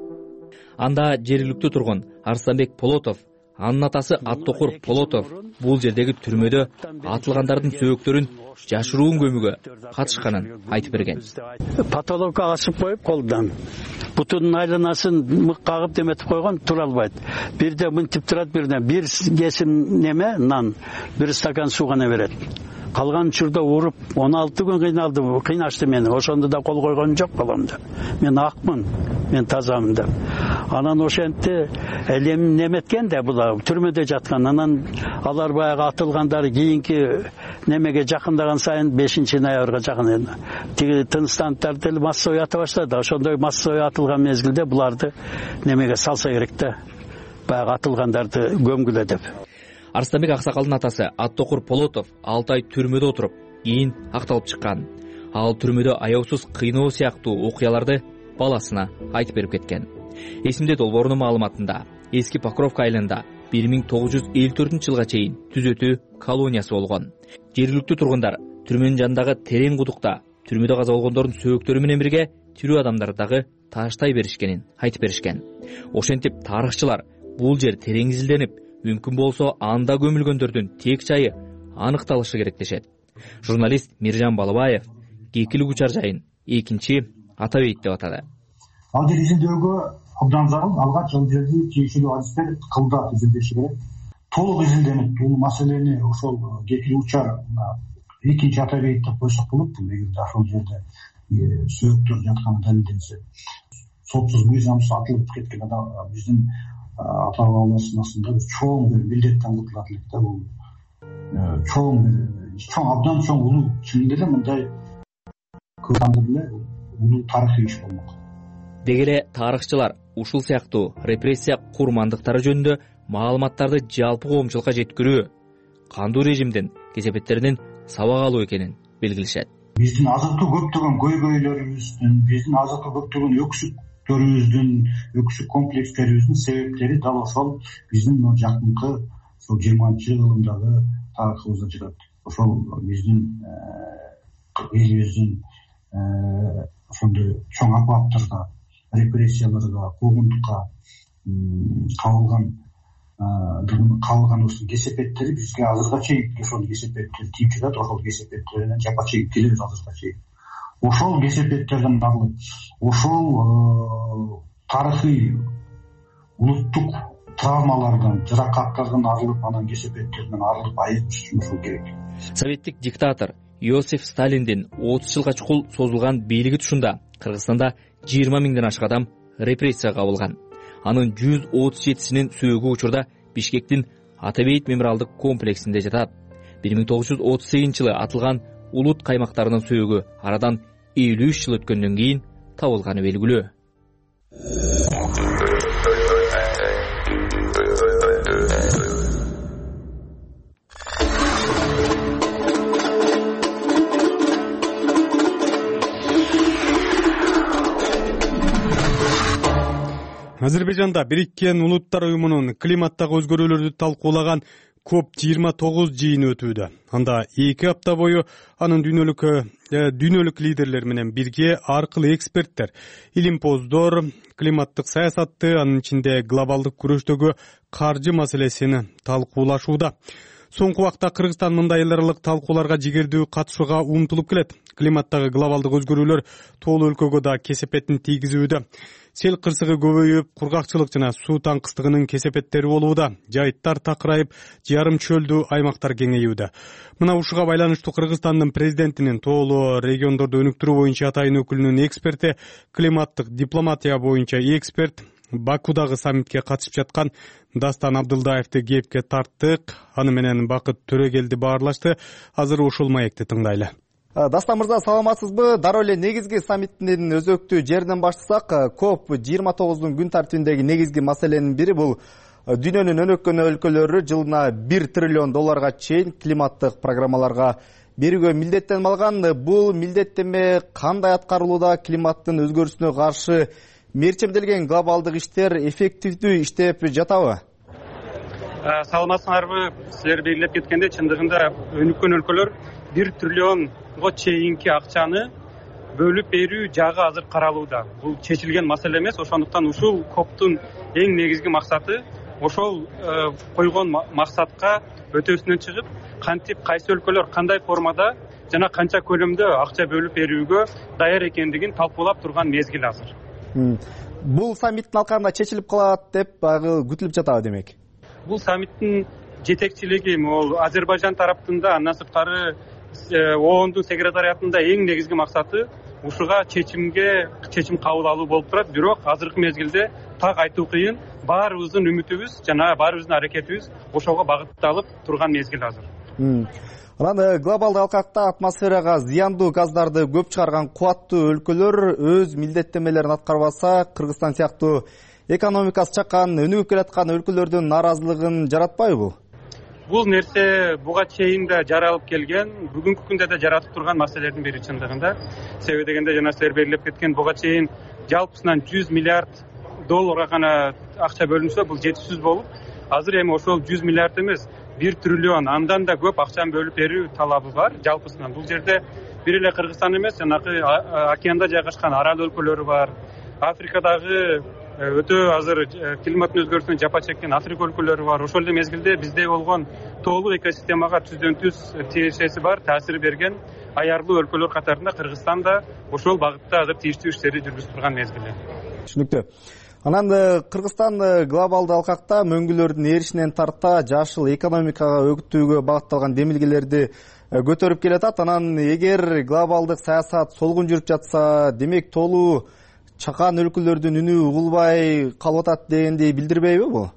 Анда жергиликтүү тургун Арсланбек Полотов, анын атасы Аттокур Полотов бул жердеги түрмөдө атылгандардын сөөктөрүн жашыруун көмүүгө катышканын айтып берген. Патологка асып коюп колдон бутунун айланасын мык кагып деметип койгон, тура албайт. Бирде мынтип турат, бирде бир кесим неме нан, бир стакан суу гана берет. Калган учурда уруп 16 күн кыйнашты мени. Ошондо да кол койгон жок баламды. Мен акмын, мен тазамын деп. Анан ошентти элем неметкен да була түрмөдө жаткан. Анан алар баягы атылгандар кийинки немеге жакындаган сайын 5-ноябрга жакын тиги тынчтанттар деле массовый ата баштады. Ошондой массовый атылган мезгилде буларды немеге салса керек да. Баягы атылгандарды көмгүлө деп. Арсланбек аксакалдын атасы Аттокур Полотов 6 ай түрмөдө отуруп, кийин акталып чыккан. Ал түрмөдө аяусуз кыйноо сыяктуу окуяларды баласына айтып берип кеткен. Эсимде долбоорунун маалыматында эски Покровка айылында 1954-жылга чейин түзөтүү колониясы болгон. Жергиликтүү тургундар түрмөнүн жанындагы терең кудукта түрмөдө каза болгондордун сөөктөрү менен бирге тирүү адамдарды дагы таштай беришкенин айтып беришкен. Ошентип тарыхчылар бул жер терең изилденип, мүмкүн болсо анда көмүлгөндөрдүн тек жайы аныкталышы керек дешет. Журналист Миржан Балыбаев Кекилик учар жайын 2 ата бейит деп атады. Ал жер изилдөөгө абдан зарыл, алгач ал жерди тийиштүү адистер кылда изилдеши керек. Толук изилденип, бул маселени ошол Кекилик учар 2 ата бейит деп койсок болот. Эгерде ошол жерде сөөктөр жатканы далилденсе, сотсуз мыйзамсыз атылып кеткен адам биздин ата бабаларыбыздын астында чоң бир милдеттен кутулат элек да. Бул чоң абдан чоң улуу, чынында эле мындай көпандыр эле улуу тарыхый иш болмок. Деги эле тарыхчылар ушул сыяктуу репрессия курмандыктары жөнүндө маалыматтарды жалпы коомчулукка жеткирүү кандуу режимдин кесепеттеринин сабак алуу экенин белгилешет. Биздин азыркы көптөгөн көйгөйлөрүбүздүн, биздин азыркы көптөгөн өксүк комплекстерибиздин себептери дал ошол биздин жакынкы 20-жылдагы тарыхыбызда жатат. Ошол биздин элибиздин ошондой чоң апаттарга, репрессияларга, куугунтукка кабылганыбыздын кесепеттери бизге азыркыга чейин ошол кесепеттер тийип жатат. Ошол кесепеттеринен жапа чегип келебиз азыркыга чейин. Ошол кесепеттерден арылып, ошол тарыхый улуттук травмалардан, жаракаттардан арылып, анан кесепеттерден арылып айыгыш үчүн ошол керек. Советтик диктатор Иосиф Сталиндин 30 жылга чукул созулган бийлиги тушунда Кыргызстанда 20 миңден ашык адам репрессияга кабылган. Анын 137синин сөөгү учурда Бишкектин Атабейт мемориалдык комплексинде жатат. 1938 жылы атылган улут каймактарынын сөөгү арадан 53 жыл өткөндөн кийин табылганы белгилүү. Азербайжанда Бириккен Улуттар уюмунун климаттагы өзгөрүүлөрдү талкуулаган COP29 жыйыны өтүүдө. Анда 2 апта бою анын дүйнөлүк лидерлер менен бирге аркылуу эксперттер илимпоздор климаттык саясатты, анын ичинде глобалдык күрөштөгү каржы маселесин талкуулашууда. Соңку убакта Кыргызстан мындай эл аралык талкууларга жигердүү катышууга умтулуп келет. Климаттагы глобалдык өзгөрүүлөр тоолуу өлкөгө да кесепетин тийгизүүдө. Сел кырсыгы көбөйүп, кургакчылык жана суу таңкыстыгынын кесепеттери болууда. Жайыттар такырайып, жарым чөлдүү аймактар кеңейүүдө. Мына ушуга байланыштуу Кыргызстандын президентинин тоолуу региондорду өнүктүрүү боюнча атайын өкүлүнүн эксперти, климаттык дипломатия боюнча эксперт Бакудагы саммитке катышып жаткан Дастан Абдылдаевди кепке тарттык. Аны менен Бакыт Төрөгелди баарлашты. Азыр ушул маекти тыңдайлы. Дастан мырза, саламатсызбы? Дароо эле негизги саммиттин өзөктүү жеринен баштасак, COP29 күн тартибиндеги негизги маселенин бири бул дүйнөнүн өнүккөн өлкөлөрү жылына $1 триллион чейин климаттык программаларга берүүгө милдеттенип алган. Бул милдеттенме кандай аткарылууда? Климаттын өзгөрүүсүнө каршы мерчемделген глобалдык иштер эффективдүү иштеп жатабы? Саламатсыңарбы? Силер белгилеп кеткендей, чындыгында өнүккөн өлкөлөр $1 триллионго чейинки акчаны бөлүп берүү жагы азыр каралууда. Бул чечилген маселе эмес, ошондуктан ушул коптун эң негизги максаты ошол койгон максатка өтөсүнөн чыгып, кантип кайсы өлкөлөр кандай формада жана канча көлөмдө акча бөлүп берүүгө даяр экендигин талкуулап турган мезгил азыр. Бул саммиттин алкагында чечилип калат деп күтүлүп жатабы демек? Бул саммиттин жетекчилиги могул Азербайжан тараптында, андан сырткары оондун секретариатында эң негизги максаты ушуга чечим кабыл алуу болуп турат. Бирок азыркы мезгилде так айтуу кыйын. Баарыбыздын үмүтүбүз жана баарыбыздын аракетибиз ошого багытталып турган мезгил азыр. Анан глобалдык алкакта атмосферага зыяндуу газдарды көп чыгарган кубаттуу өлкөлөр өз милдеттенмелерин аткарбаса, Кыргызстан сыяктуу экономикасы чакан, өнүгүп келаткан өлкөлөрдүн наразылыгын жаратпайбы? Бул нерсе буга чейин да жаралып келген, бүгүнкү күндө да жаратып турган маселелердин бири чындыгында. Себеби дегенде жана силер белгилеп кеткен, буга чейин жалпысынан $100 миллиард гана акча бөлүнсө, бул жетишсиз болуп, азыр эми ошол 100 миллиард эмес, $1 триллион андан да көп акчаны бөлүп берүү талабы бар жалпысынан. Бул жерде бир эле Кыргызстан эмес, жанагы океанда жайгашкан арал өлкөлөрү бар. Африкадагы өтө азыр климаттын өзгөрүүсүнөн жапа чеккен Африка өлкөлөрү бар. Ошол эле мезгилде бизде болгон тоолуу экосистемага түздөн-түз тиешеси бар, таасир берген аярлуу өлкөлөр катарында Кыргызстан да ошол багытта азыр тийиштүү иштерди жүргүзүп турган мезгили. Түшүнүктүү. Анан Кыргызстан глобалдык алкакта мөңгүлөрдүн эришинен тарта жашыл экономикага өгүттүүгө багытталган демилгелерди көтөрүп келатат. Анан эгер глобалдык саясат солгун жүрүп жатса, демек тоолуу чакан өлкөлөрдүн үнү угулбай калып атат дегенди билдирбейби бул?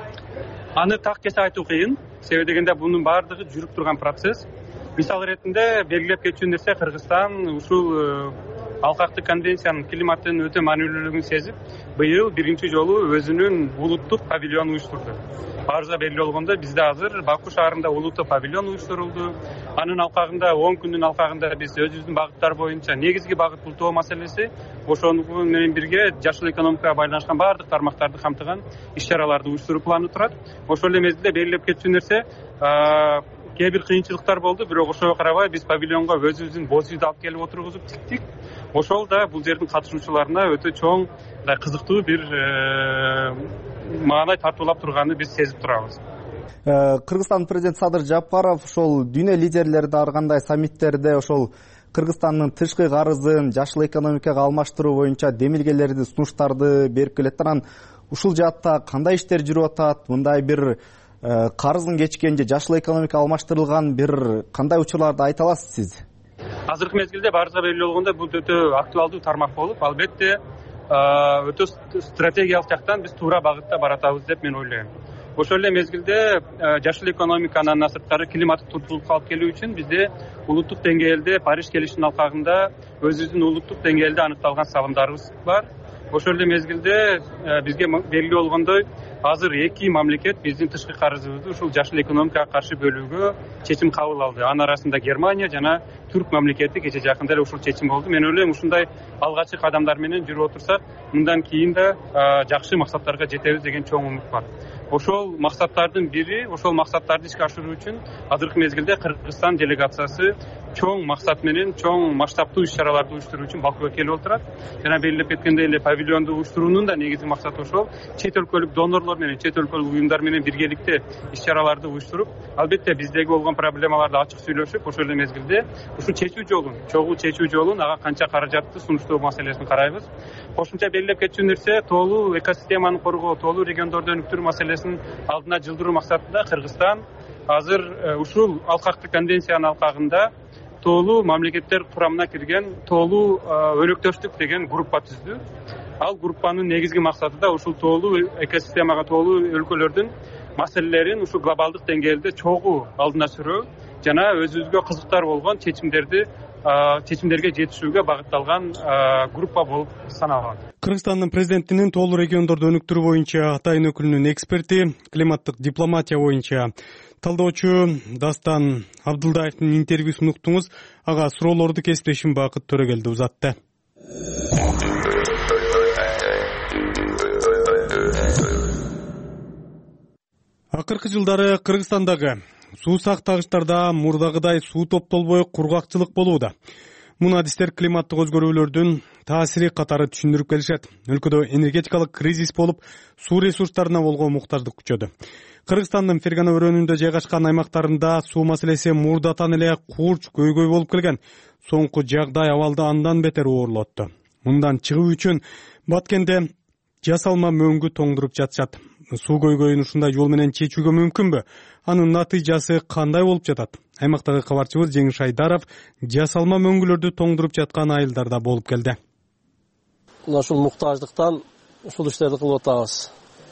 Аны так кесе айтуу кыйын. Себеби дегенде бунун баардыгы жүрүп турган процесс. Мисал иретинде белгилеп кетчү нерсе, Кыргызстан ушул алкактык конвенциянын климаттын өтө маанилүүлүгүн сезип, быйыл биринчи жолу өзүнүн улуттук павильонун уюштурду. Баарыбызга белгилүү болгондой, бизде азыр Баку шаарында улуттук павильон уюштурулду. Анын алкагында 10 күндүн алкагында биз өзүбүздүн багыттар боюнча негизги багыт бул тоо маселеси, ошону менен бирге жашыл экономикага байланышкан баардык тармактарды камтыган иш-чараларды уюштуруу планы турат. Ошол эле мезгилде белгилеп кетчү нерсе, кээ бир кыйынчылыктар болду, бирок ошого карабай биз павильонго өзүбүздүн боз үйдү алып келип отургузуп тиктик. Ошол да бул жердин катышуучуларына өтө чоң, кызыктуу бир маанай тартуулап турганын биз сезип турабыз. Кыргызстан президенти Садыр Жапаров ошол дүйнө лидерлерди ар кандай саммиттерде ошол Кыргызстандын тышкы карызын жашыл экономикага алмаштыруу боюнча демилгелерди, сунуштарды берип келет. Анан ушул жаатта кандай иштер жүрүп атат? Мындай бир карыздын кечкен же жашыл экономикага алмаштырылган бир кандай учурларды айта аласыз сиз? азыркы мезгилде баарыбызга белгилүү болгондой бул өтө актуалдуу тармак болуп, албетте өтө стратегиялык жактан биз туура багытта баратабыз деп мен ойлойм. Ошол эле мезгилде жашыл экономиканы андан сырткары климаттык туруктуулукка алып келүү үчүн бизде улуттук деңгээлде Париж келишиминин алкагында өзүбүздүн улуттук деңгээлде аныкталган салымдарыбыз бар. Ошол эле мезгилде бизге белгилүү болгондой азыр эки мамлекет биздин тышкы карызыбызды ушул жашыл экономикага каршы бөлүүгө чечим кабыл алды. Анын арасында Германия жана Түрк мамлекети кече жакында эле ушул чечим болду. Мен ойлойм ушундай алгачкы кадамдар менен жүрүп отурсак, мындан кийин да жакшы максаттарга жетебиз деген чоң умут бар. Ошол максаттардын бири, ошол максаттарды ишке ашыруу үчүн азыркы мезгилде Кыргызстан делегациясы чоң максат менен чоң масштабтуу иш-чараларды уюштуруу үчүн Бакуга келип отурат. Жана белгилеп кеткендей эле павильонду уюштуруунун да негизги максаты ошол. Чет өлкөлүк донорлор менен, чет өлкөлүк уюмдар менен биргеликте иш-чараларды уюштуруп, албетте биздеги болгон проблемаларды ачык сүйлөшүп, ошол эле мезгилде ушул чечүү жолун, чогуу чечүү жолун, ага канча каражатты сунуштоо маселесин карайбыз. Кошумча белгилеп кетчү нерсе тоолуу экосистеманы коргоо, тоолуу региондорду өнүктүрүү маселесин алдына жылдыруу максатында Кыргызстан азыр ушул алкактык конвенциянын алкагында тоолуу мамлекеттер курамына кирген тоолуу өнөктөштүк деген группа түздү. Ал группанын негизги максаты да ушул тоолуу экосистемага тоолуу өлкөлөрдүн маселелерин ушул глобалдык деңгээлде чогуу алдына сүрүү жана өзүбүзгө кызыктар болгон чечимдерге жетишүүгө багытталган группа болуп саналат. Кыргызстандын президентинин тоолуу региондорду өнүктүрүү боюнча атайын өкүлүнүн эксперти, климаттык дипломатия боюнча талдоочу Дастан Абдылдаевдин интервьюсун уктуңуз. Ага суроолорду кесиптешим Бакыт Төрөгелди узатты. Акыркы жылдары Кыргызстандагы суу сактагычтарда мурдагыдай суу топтолбой кургакчылык болууда. Муну адистер климаттык өзгөрүүлөрдүн таасири катары түшүндүрүп келишет. Өлкөдө энергетикалык кризис болуп, суу ресурстарына болгон муктаждык күчөдү. Кыргызстандын Фергана өрөөнүндө жайгашкан аймактарында суу маселеси мурдатан эле курч көйгөй болуп келген. Соңку жагдай абалды андан бетер оорлотту. Мындан чыгуу үчүн Баткенде жасалма мөңгү тоңдуруп жатышат. Суу көйгөйүн ушундай жол менен чечүүгө мүмкүнбү? Анын натыйжасы кандай болуп жатат? Аймактагы кабарчыбыз Жеңиш Айдаров жасалма мөңгүлөрдү тоңдуруп жаткан айылдарда болуп келди. Ушул муктаждыктан ушул иштерди кылып атабыз.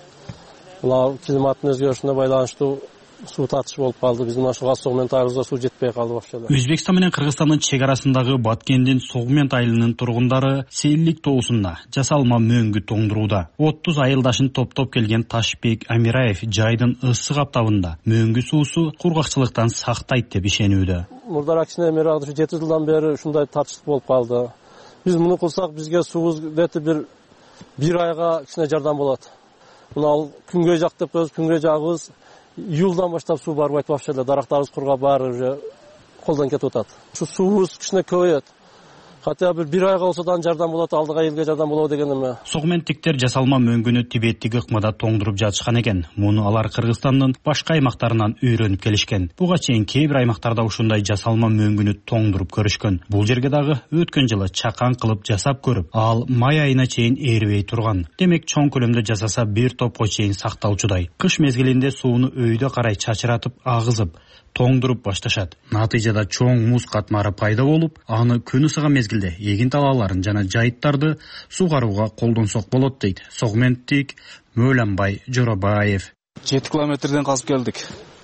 Мына климаттын өзгөрүшүнө байланыштуу суу татыш болуп калды. Биздин ушул газ согментарыбызга суу жетпей калды башкача. Өзбекстан менен Кыргызстандын чек арасындагы Баткендин Согмент айылынын тургундары Селлик тоосунда жасалма мөңгү тоңдурууда. 30 айылдашын топтоп келген Ташбек Амираев жайдын ысык аптабында мөңгү суусу кургакчылыктан сактайт деп ишенүүдө. Мурдараак кичине мерагы 7 жылдан бери ушундай татыштык болуп калды. Биз муну кылсак бизге суубуз бети бир айга кичине жардам болот. Мына күнгөй жак деп коебуз, күнгөй жагыбыз июлдан баштап суу барбайт башлаган, дарактарыбыз кургап баары уже колдон кетип атат. Ушу суубуз кичине көбөйөт. Хотя бир айга болсо да жардам болот, алдыга элге жардам болобу деген эме. Согменттиктер жасалма мөңгүнү Тибеттик ыкмада тоңдуруп жатышкан экен. Муну алар Кыргызстандын башка аймактарынан үйрөнүп келишкен. Буга чейин кээ бир аймактарда ушундай жасалма мөңгүнү тоңдуруп көрүшкөн. Бул жерге дагы өткөн жылы чакан кылып жасап көрүп, ал май айына чейин эрибей турган. Демек чоң көлөмдө жасаса бир топко чейин сакталчудай. Кыш мезгилинде сууну өйдө карай чачыратып, агызып, тоңдуруп башташат. Натыйжада чоң муз катмары пайда болуп, аны күн ысыган мезгилде эгин талааларын жана жайыттарды сугарууга колдонсок болот дейт Согменттик Мөөлөнбай Жоробаев. 7 километрден казып келдик.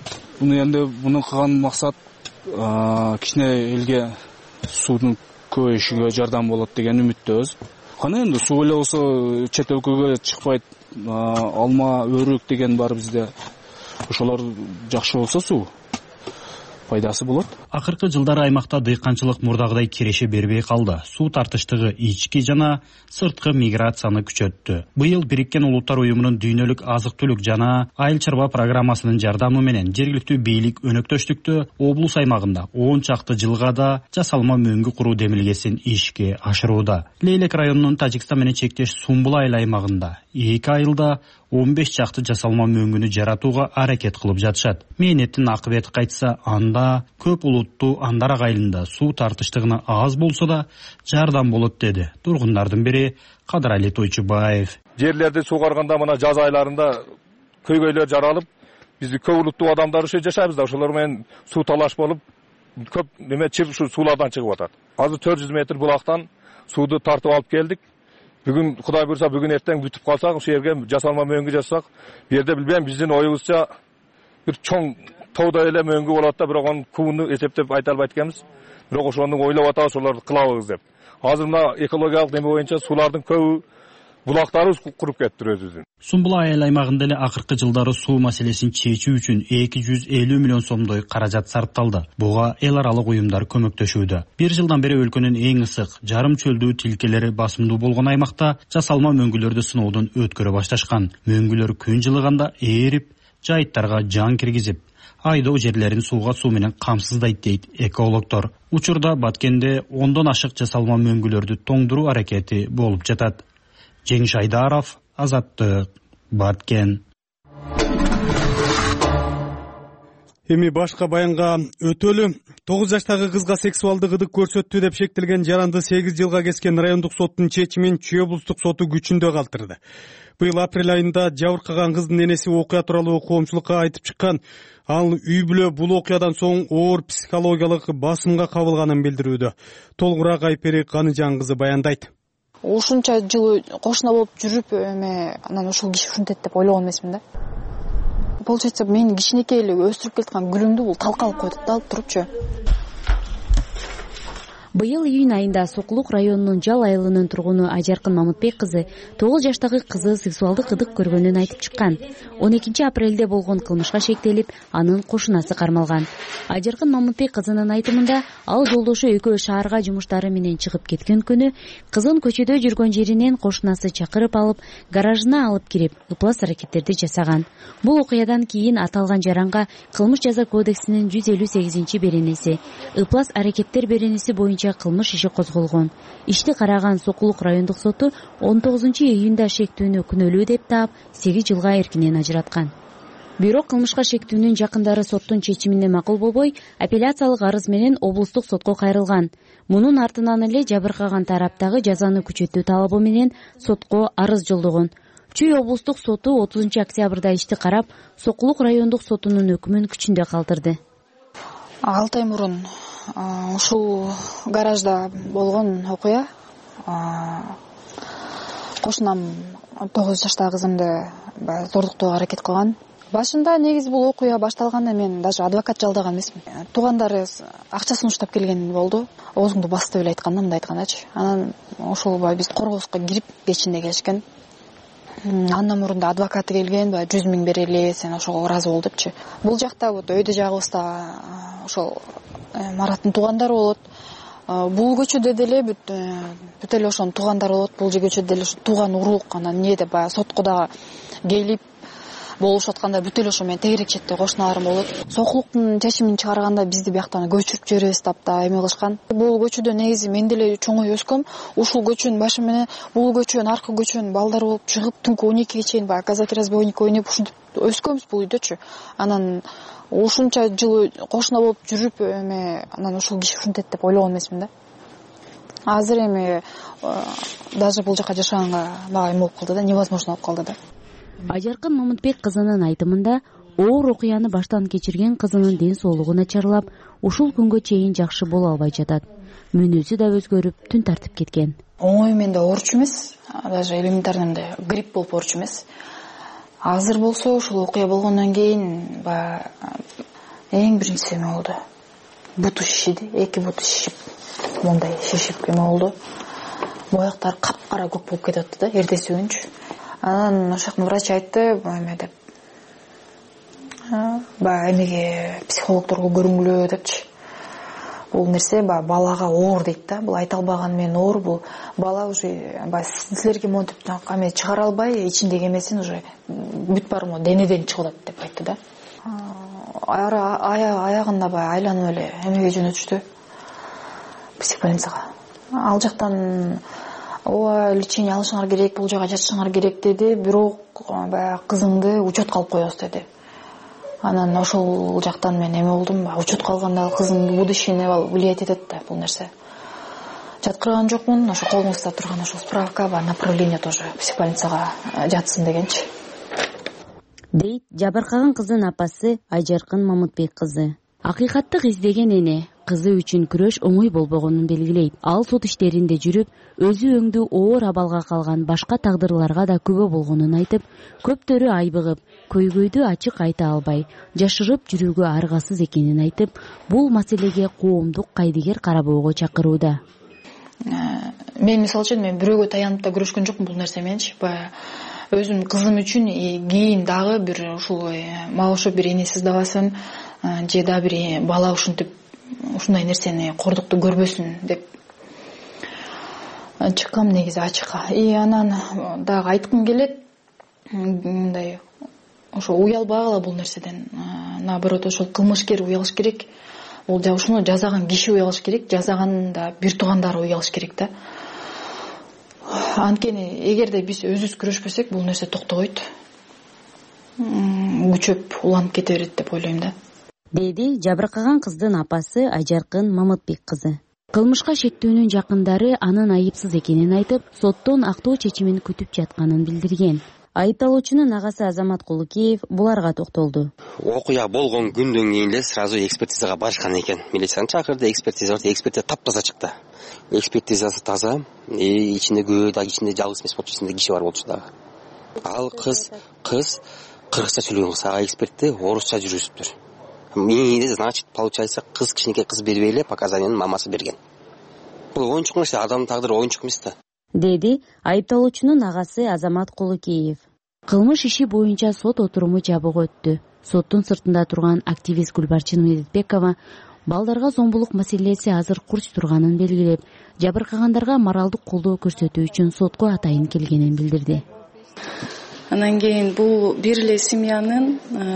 Муну кылган максат кичине элге суунун көбөйүшүгө жардам болот деген үмүттөбүз. Кана энди суу эле болсо чет өлкөгө чыкпайт. Алма, өрүк деген бар бизде. Ошолор жакшы болсо суу пайдасы болот. Акыркы жылдары аймакта дыйканчылык мурдагыдай киреше бербей калды. Суу тартыштыгы ички жана сырткы миграцияны күчөттү. Быйыл Бириккен Улуттар уюмунун дүйнөлүк азык-түлүк жана айыл чарба программасынын жардамы менен жергиликтүү бийлик өнөктөштүктө облус аймагында 10 чакты жылга да жасалма мөңгү куруу демилгесин ишке ашырууда. Лейлек районунун Тажикстан менен чектеш Сумбул айыл аймагында 2 айылда 15 чакты жасалма мөңгүнү жаратууга аракет кылып жатышат. Мээнеттин акыбети кайтса, анда көп улуттуу Андарак айылында суу тартыштыгына аз болсо да жардам болот деди тургундардын бири Кадырали Тойчубаев. Жерлерди сугарганда мына жаз айларында көйгөйлөр жаралып, бизди көп улуттуу адамдар ошо жашайбыз да, ошолор менен суу талаш болуп, көп неме чыр суулардан чыгып атат. азыр 400 метр булактан сууду тартып алып келдик. Бүгүн Кудай буйруса бүгүн эртең бүтүп калсак, ушул жерге жасалма мөңгү жасасак, бу жерде билбейм биздин оюбузча бир чоң тоодай эле мөңгү болот да, бирок анын кубуну эсептеп айта албайт экенбиз. Бирок ошону ойлоп атабыз, ошолорду кылабыз деп. Азыр мына экологиялык неме боюнча суулардын көбү булактарыбыз куруп кетти өзүбүздүн. Сумбула айыл аймагында эле акыркы жылдары суу маселесин чечүү үчүн 250 миллион сомдой каражат сарпталды. Буга эл аралык уюмдар көмөктөшүүдө. Бир жылдан бери өлкөнүн эң ысык, жарым чөлдүү тилкелери басымдуу болгон аймакта жасалма мөңгүлөрдү сыноодон өткөрө башташкан. Мөңгүлөр күн жылыганда ээрип, жайыттарга жан киргизип, айдоо жерлерин сууга суу менен камсыздайт дейт экологдор. Учурда Баткенде 10дон ашык жасалма мөңгүлөрдү тоңдуруу аракети болуп жатат. Жеңиш Айдаров, Азаттык, Баткен. Эми башка баянга өтөлү. 9 жаштагы кызга сексуалдык ыдык көрсөттү деп шектелген жаранды 8 жылга кескен райондук соттун чечимин Чүй облустук соту күчүндө калтырды. Быйыл апрель айында жабыркаган кыздын энеси окуя тууралуу коомчулукка айтып чыккан. Ал үй бүлө бул окуядан соң оор психологиялык басымга кабылганын билдирүүдө. Толугураак Айпери Каныжан кызы баяндайт. Ушунча жыл кошуна болуп жүрүп, анан ушул киши ушинтет деп ойлогон эмесмин да. Получается, мен кичинекей эле өстүрүп келаткан гүлүмдү бул талкалап койдуп да, алып турупчу. Быйыл июнь айында Сокулук районунун Жал айылынын тургуну Ажаркын Мамытбек кызы 9 жаштагы кызы сексуалдык ыдык көргөнүн айтып чыккан. 12 апрелде болгон кылмышка шектелип, анын кошунасы кармалган. Ажаркын Мамытбек кызынын айтымында, ал жолдошу экөө шаарга жумуштары менен чыгып кеткен күнү кызын көчөдө жүргөн жеринен кошунасы чакырып алып, гаражына алып кирип, ыплас аракеттерди жасаган. Бул окуядан кийин аталган жаранга Кылмыш жаза кодексинин 158 беренеси, ыплас аракеттер беренеси боюнча кылмыш иши козголгон. Ишти караган Сокулук райондук соту 19 июнда шектүүнү күнөөлүү деп таап, 8 жылга эркинен ажыраткан. Бирок кылмышка шектүүнүн жакындары соттун чечимине макул болбой, апелляциялык арыз менен облустук сотко кайрылган. Мунун артынан эле жабыркаган тараптагы жазаны күчөтүү талабы менен сотко арыз жолдогон. Чүй облустук соту 30 октябрда ишти карап, Сокулук райондук сотунун өкүмүн күчүндө калтырды. 6 ай мурун ушул гаражда болгон окуя, кошунам 9 жаштагы кызымды зордуктоого аракет кылган. Башында негизи бул окуя башталганда мен даже адвокат жалдаган эмесмин. Туугандары акчасын уштап келген болду. Оозуңду бас деп эле айткан да, мындай айткандачы. Анан ошол биз коргооско кирип кечинде келишкен. Андан мурун да адвокаты келген, 100 миң берели, сен ошого ыраазы бол депчи. Бул жакта вот өйдө жагыбызда ошол Мараттын туугандары болот. Бул көчөдө деле бүт эле ошонун туугандары болот. Бул көчөдө деле тууган урук, анан эмнеде баягы сотко дагы келип болушуп атканда бүт эле ошо менен тегерек четте кошуналарым болот. Сокулуктун чечимин чыгарганда бизди бияктан көчүрүп жиберебиз деп да эме кылышкан. Бул көчөдө негизи мен деле чоңой өскөм. Ушул көчөнүн башы менен бул көчөнүн аркы көчөнүн балдары болуп чыгып түнкү 12ге чейин баягы казаки разбойник ойноп ушинтип өскөнбүз бул үйдөчү. Анан ушунча жыл кошуна болуп жүрүп, анан ушул киши ушинтет деп ойлогон эмесмин да. Азыр эми даже бул жака жашаганга мага эме болуп калды да, невозможно болуп калды да. Ажаркын Мамытбек кызынын айтымында, оор окуяны баштан кечирген кызынын ден соолугу начарлап, ушул күнгө чейин жакшы боло албай жатат. Мүнөзү да өзгөрүп, түн тартып кеткен. Оңой менде ооруч эмес, даже элементарный грипп болуп ооруч эмес. Азыр болсо ушул окуя болгондон кийин эң биринчиси эме болду. Буту шишиди, 2 буту шишип, мондай шишип эме болду. Бояктар капкара көк болуп кетип да, эртеси күнчү. Анан ошоктун врачы айтты, эме деп. Эмеге психологдорго көрүнгүлө депчи. Бул нерсе балага оор дейт да. Бул айта албаган менен оор, бул бала уже силерге монтип эме чыгара албай, ичиндеги эмесин уже бүт барымы денеден чыгып атат деп айтты да. Аягында айланып эле эмеге жөнөтүштү. Психбольницага. Ал жактан лечение алышыңар керек, бул жака жатышыңар керек деди, бирок кызыңды учетко алып коебуз деди. Анан ошол жактан мен эме болдум, учетко алганда кызымдын будущийне влиять этет да бул нерсе. Жаткырган жокмун, ошо колуңузда турган ошол справка, направление тоже психбольницага жатсын дегенчи. Дейт жабыркаган кыздын апасы Ажаркын Мамытбек кызы. Акыйкаттык издеген эне кызы үчүн күрөш оңой болбогонун белгилейт. Ал сот иштеринде жүрүп, өзү өңдүү оор абалга калган башка тагдырларга да күбө болгонун айтып, көптөрү айбыгып, көйгөйдү ачык айта албай, жашырып жүрүүгө аргасыз экенин айтып, бул маселеге коомдук кайдыгер карабоого чакырууда. Мен мисалы үчүн мен бирөөгө таянып да күрөшкөн жокмун бул нерсе менчи. Өзүм кызым үчүн кийин дагы бир ушул мага окшоп бир эне сыздабасын, же дагы бир бала ушинтип ушундай нерсени кордукту көрбөсүн деп чыккам негизи ачыкка. Анан дагы айткым келет, мындай ошо уялбагыла бул нерседен. Наоборот, ошол кылмышкер уялыш керек. Ол ушуну жазаган киши уялыш керек, жазаган да бир туугандары уялыш керек да. Анткени эгерде биз өзүбүз күрөшпөсөк, бул нерсе токтобойт. Күчөп уланып кете берет деп ойлойм да. Деди жабыркаган кыздын апасы Ажаркын Мамытбек кызы. Кылмышка шектүүнүн жакындары анын айыпсыз экенин айтып, соттон актоо чечимин күтүп жатканын билдирген. Айыпталуучунун агасы Азамат Кулукеев буларга токтолду. Окуя болгон күндөн кийин эле сразу экспертизага барышкан экен. Милицияны чакырды, экспертиза таптаза чыкты. Экспертизасы таза, ичинде күйөө дагы, ичинде жалгыз эмес болчу, ичинде киши бар болчу дагы. Ал кыз кыргызча сүйлөгөн кыз, ага экспертти орусча жүргүзүптүр. Значит, получается, кыз кичинекей кыз бербей эле показанияны мамасы берген. Бул оюнчук нерсе, адамдын тагдыры оюнчук эмес да. Деди айыпталуучунун агасы Азамат Кулукеев. Кылмыш иши боюнча сот отуруму жабык өттү. Соттун сыртында турган активист Гүлбарчын Медетбекова балдарга зомбулук маселеси азыр курч турганын белгилеп, жабыркагандарга моралдык колдоо көрсөтүү үчүн сотко атайын келгенин билдирди. Анан кийин бул бир эле семьянын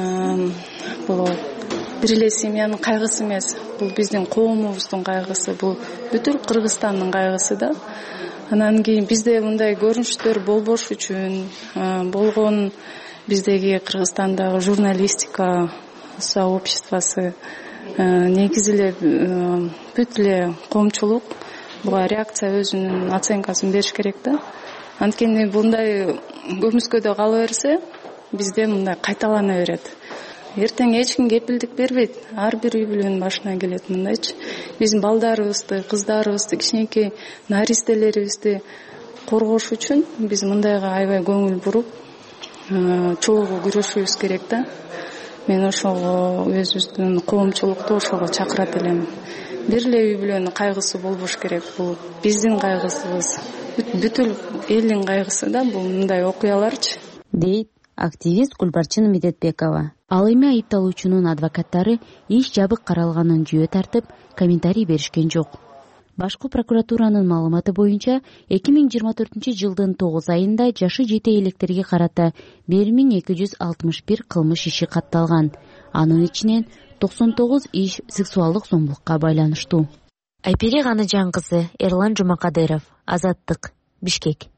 кайгысы эмес, бул биздин коомубуздун кайгысы, бул бүтүн Кыргызстандын кайгысы да. Анан кийин бизде мындай көрүнүштөр болбош үчүн болгон биздеги Кыргызстандагы журналистика сообществосы негизи эле бүт эле коомчулук буга реакция өзүнүн оценкасын бериш керек да. Анткени мындай көмүскөдө кала берсе, бизде мындай кайталана берет. Эртең эч ким кепилдик бербейт. Ар бир үй бүлөнүн башына келет мындайчы. Биздин балдарыбызды, кыздарыбызды, кичинекей наристелерибизди коргош үчүн биз мындайга аябай көңүл буруп, чогуу күрөшүбүз керек да. Мен ошого өзүбүздүн коомчулукту ошого чакырат элем. Бир эле үй бүлөнүн кайгысы болбош керек. Бул биздин кайгысыбыз, бүтүн элдин кайгысы да, бул мындай окуяларчы. Дейт активист Гүлбарчын Медетбекова. Ал эми айыпталуучунун адвокаттары иш жабык каралганын жөө тартып, комментарий беришкен жок. Башкы прокуратуранын маалыматы боюнча 2024-жылдын 9 айында жашы жете электерге карата 1261 кылмыш иши катталган. Анын ичинен 99 иш сексуалдык зомбулукка байланыштуу. Айпери Ганычан кызы, Эрлан Жумакадыров, Азаттык, Бишкек.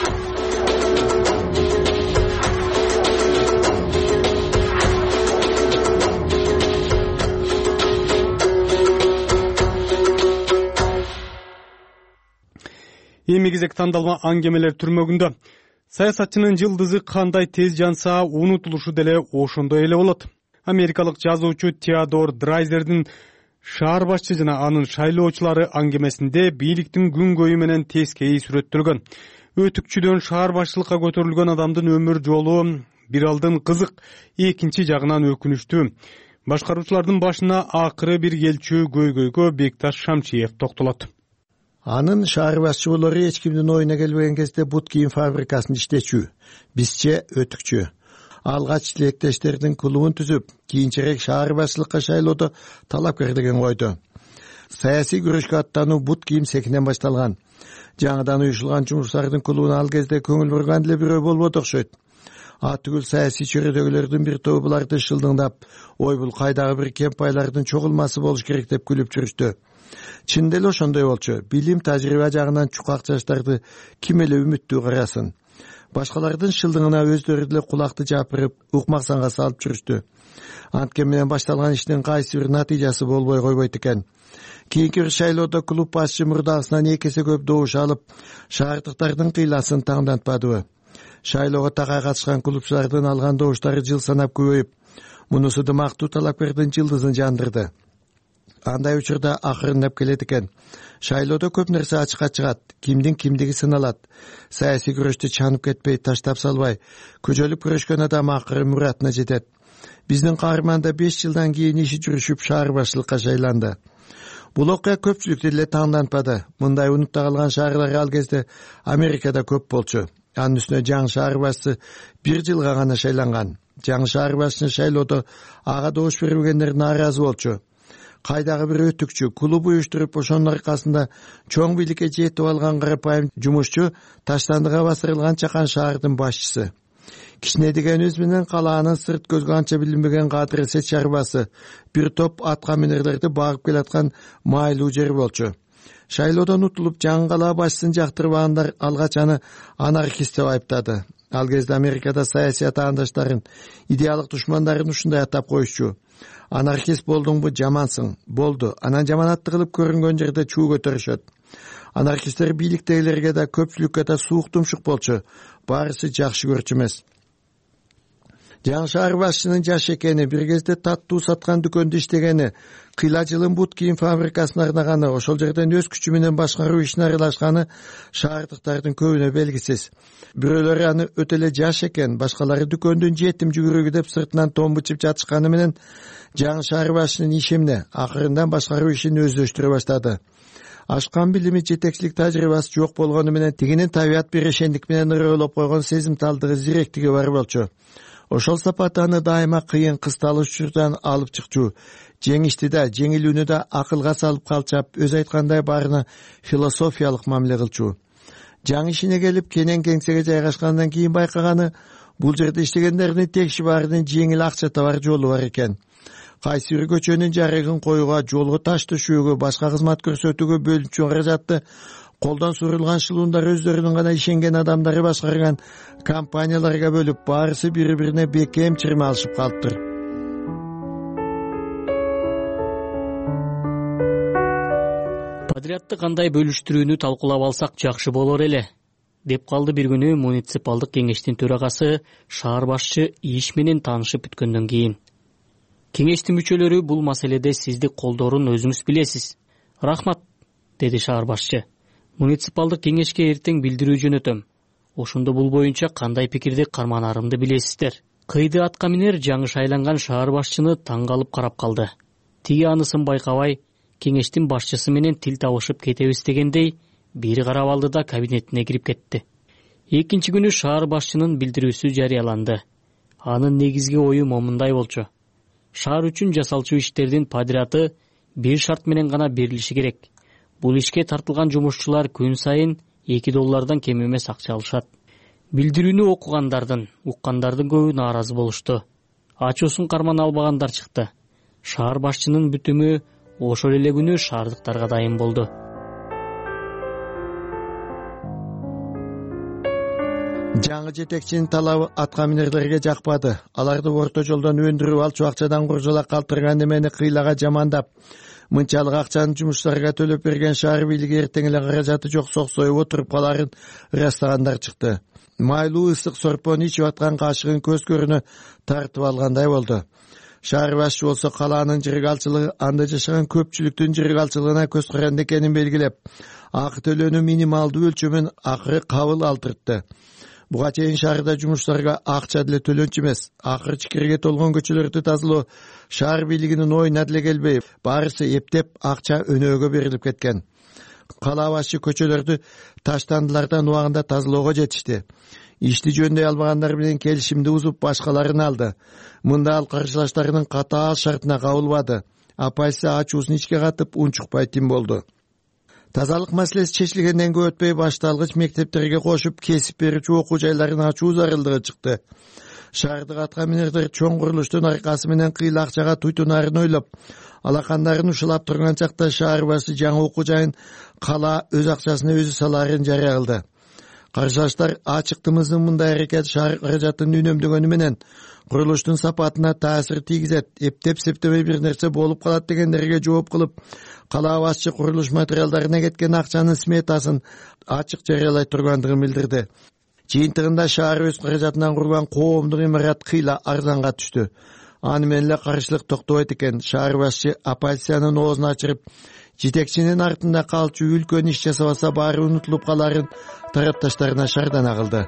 Эми кезек тандалма аңгемелер түрмөгүндө. Саясатчынын жылдызы кандай тез жанса, унутулушу деле ошондой эле болот. Америкалык жазуучу Теодор Драйзердин шаар башчы жана анын шайлоочулары аңгемесинде бийликтин күнгөйү менен тескей сүрөттөлгөн. Өтүкчүдөн шаар башчылыкка көтөрүлгөн адамдын өмүр жолу бир алдын кызык, экинчи жагынан өкүнүчтүү. Башкаруучулардын башына акыры бир келчү көйгөйгө Бекташ Шамчиев токтолот. Анын шаар башчылары эч кимдин оюна келбеген кезде бут кийим фабрикасында иштечү, бизче өтүкчү. Алгач тилектештердин клубун түзүп, кийинчерээк шаар башчылыкка шайлоодо талапкер деген койду. Саясий күрөшкө аттануу бут кийим цехинен башталган. Жаңыдан уюшулган жумуштардын клубуна ал кезде көңүл бурган эле бирөө болбоду окшойт. Түгүл саясий чөйрөдөгүлөрдүн бир тобу буларды шылдыңдап, ой бул кайдагы бир кемпайлардын чогулмасы болуш керек деп күлүп жүрүштү. Чында эле ошондой болчу. Билим, тажрыйба жагынан чукак жаштарды ким эле үмүттүү карасын. Башкалардын шылдыңына өздөрү деле кулакты жапырып, укмаксанга салып жүрүштү. Анткени менен башталган иштин кайсы бир натыйжасы болбой койбойт экен. Кийинки шайлоодо клуб башчы мурдагысынан 2 эсе көп добуш алып, шаардыктардын кыйласын таңдантпадыбы. Шайлоого такай катышкан клубчулардын алган добуштары жыл санап көбөйүп, мунусу дымактуу талапкердин жылдызын жандырды. андай учурда акырындап келет экен. Шайлоодо көп нерсе ачыкка чыгат, кимдин кимдиги сыналат. Саясий күрөштү чанып кетпей, таштап салбай, көчөлүп күрөшкөн адам акыры муратына жетет. Биздин каарман да 5 жылдан кийин иши жүрүшүп шаар башчылыкка шайланды. Бул окуя көпчүлүктү эле таңдантпады. Мындай унутта калган шаарлар ал кезде Америкада көп болчу. Анын үстүнө жаңы шаар башчысы 1 жылга гана шайланган. Жаңы шаар башчыны шайлоодо ага добуш бербегендер нааразы болчу. Кайдагы бир өтүкчү клуб уюштуруп, ошонун аркасында чоң бийликке жетип алган карапайым жумушчу таштандыга басырылган чакан шаардын башчысы. Кичине дегенибиз менен калаанын сырт көзгө анча билинбеген кадыр эсет чарбасы, бир топ атка минерлерди багып келаткан майлуу жер болчу. Шайлоодон утулуп жаңы калаа башчысын жактырбагандар алгач аны анархист деп айыптады. Ал кезде Америкада саясий атаандаштарын, идеалдык душмандарын ушундай атап коюшчу. Анархист болдуңбу, жамансың. Болду. Анан жаманатты кылып көрүнгөн жерде чуу көтөрүшөт. Анархисттер бийликтегилерге да көпчүлүккө да суук тумшук болчу. Баарысы жакшы көрчү эмес. Жаңы шаар башчынын жаш экени, бир кезде таттуу саткан дүкөндө иштегени, кыйла жылын бут кийим фабрикасына арнаганы, ошол жерден өз күчү менен башкаруу ишине аралашканы шаардыктардын көбүнө белгисиз. Бирөөлөрү аны өтө эле жаш экен, башкалары дүкөндүн жетим жүгүрүгү деп сыртынан томбучуп жатышканы менен жаңы шаар башчынын иши эмне? Акырындан башкаруу ишин өздөштүрө баштады. Ашкан билими, жетекчилик тажрыйбасы жок болгону менен тигинин табият бирешендик менен ырыөлоп койгон сезимталдыгы, зиректиги бар болчу. Ошол сапаты аны дайыма кыйын кысталыш учурдан алып чыкчу. Жеңишти да, жеңилүүнү да акылга салып калчап, өз айткандай баарына философиялык мамиле кылчу. Жаңы ишине келип, кенен кеңсеге жайгашкандан кийин байкаганы, бул жерде иштегендердин текши баарынын жеңил акча табар жолу бар экен. Кайсы бир көчөнүн жарыгын коюуга, жолго таш төшүүгө, башка кызмат көрсөтүүгө бөлүнчү каражатты колдон сурулган шылуундар өздөрүнүн гана ишенген адамдары башкарган компанияларга бөлүп, баарысы бири-бирине бекем чырма алышып калыптыр. Подрядты кандай бөлүштүрүүнү талкуулап алсак жакшы болор эле, деп калды бир күнү муниципалдык кеңештин төрагасы шаар башчы иш менен таанышып бүткөндөн кийин. Кеңештин мүчөлөрү бул маселеде сизди колдоорун өзүңүз билесиз. Рахмат, деди шаар башчы. Муниципалдык кеңешке эртең билдирүү жөнөтөм. Ошондо бул боюнча кандай пикирди карманарымды билесиздер. Кыйды атка минер жаңы шайланган шаар башчыны таң калып карап калды. Тиги анысын байкабай, кеңештин башчысы менен тил табышып кетебиз дегендей, бири карап алды да кабинетине кирип кетти. Экинчи күнү шаар башчынын билдирүүсү жарыяланды. Анын негизги ою момундай болчу. Шаар үчүн жасалчу иштердин подряды бир шарт менен гана берилиши керек. Бул ишке тартылган жумушчулар күн сайын $2 кем эмес акча алышат. Билдирүүнү окугандардын, уккандардын көбү нааразы болушту. Ачуусун карман албагандар чыкты. Шаар башчынын бүтүмү ошол эле күнү шаардыктарга дайын болду. Жаңы жетекчинин талабы атка минерлерге жакпады. Аларды орто жолдон өндүрүп алчу акчадан куржала калтырган немени кыйлага жамандап, мынчалык акчаны жумушчуларга төлөп берген шаар бийлиги эртең эле каражаты жок соксоюп отуруп каларын ырастагандар чыкты. Майлуу ысык сорпону ичип аткан кашыгын көз көрүнө тартып алгандай болду. Шаар башчы болсо калаанын жыргалчылыгы анда жашаган көпчүлүктүн жыргалчылыгына көз каранды экенин белгилеп, акы төлөөнү минималдуу өлчөмүн акыры кабыл алдыртты. Буга чейин шаарда жумушчуларга акча деле төлөнчү эмес, акыры чикирге толгон көчөлөрдү тазалоо шаар бийлигинин оюна деле келбей, баарысы эптеп акча өнөөгө берилип кеткен. Калаа башчы көчөлөрдү таштандылардан убагында тазалоого жетишти. Ишти жөндөй албагандар менен келишимди бузуп башкаларын алды. Мында ал каршылаштарынын катаал шартына кабылбады. Апайсы ачуусун ичке катып унчукпай тим болду. Тазалык маселеси чечилгенден көп өтпөй башталгыч мектептерге кошуп кесип берүүчү окуу жайларын ачуу зарылдыгы чыкты. Шаардык атка минерлер чоң курулуштун аркасы менен кыйла акчага туйтунаарын ойлоп, алакандарын ушулап турган чакта шаар башчы жаңы окуу жайын калаа өз акчасына өзү салаарын жарыя кылды. Каршылаштар ачыктымыздын мындай аракет шаар каражатын үнөмдөгөнү менен курулуштун сапатына таасир тийгизет, эптеп септебей бир нерсе болуп калат дегендерге жооп кылып, калаа башчы курулуш материалдарына кеткен акчанын сметасын ачык жарыялай тургандыгын билдирди. Жыйынтыгында шаар өз каражатынан курулган коомдук имарат кыйла арзанга түштү. аны менен эле каршылык токтобойт экен. Шаар башчы оппозициянын оозун ачырып, жетекчинин артында калчу үлкөн иш жасабаса баары унутулуп каларын тарапташтарына шардана кылды.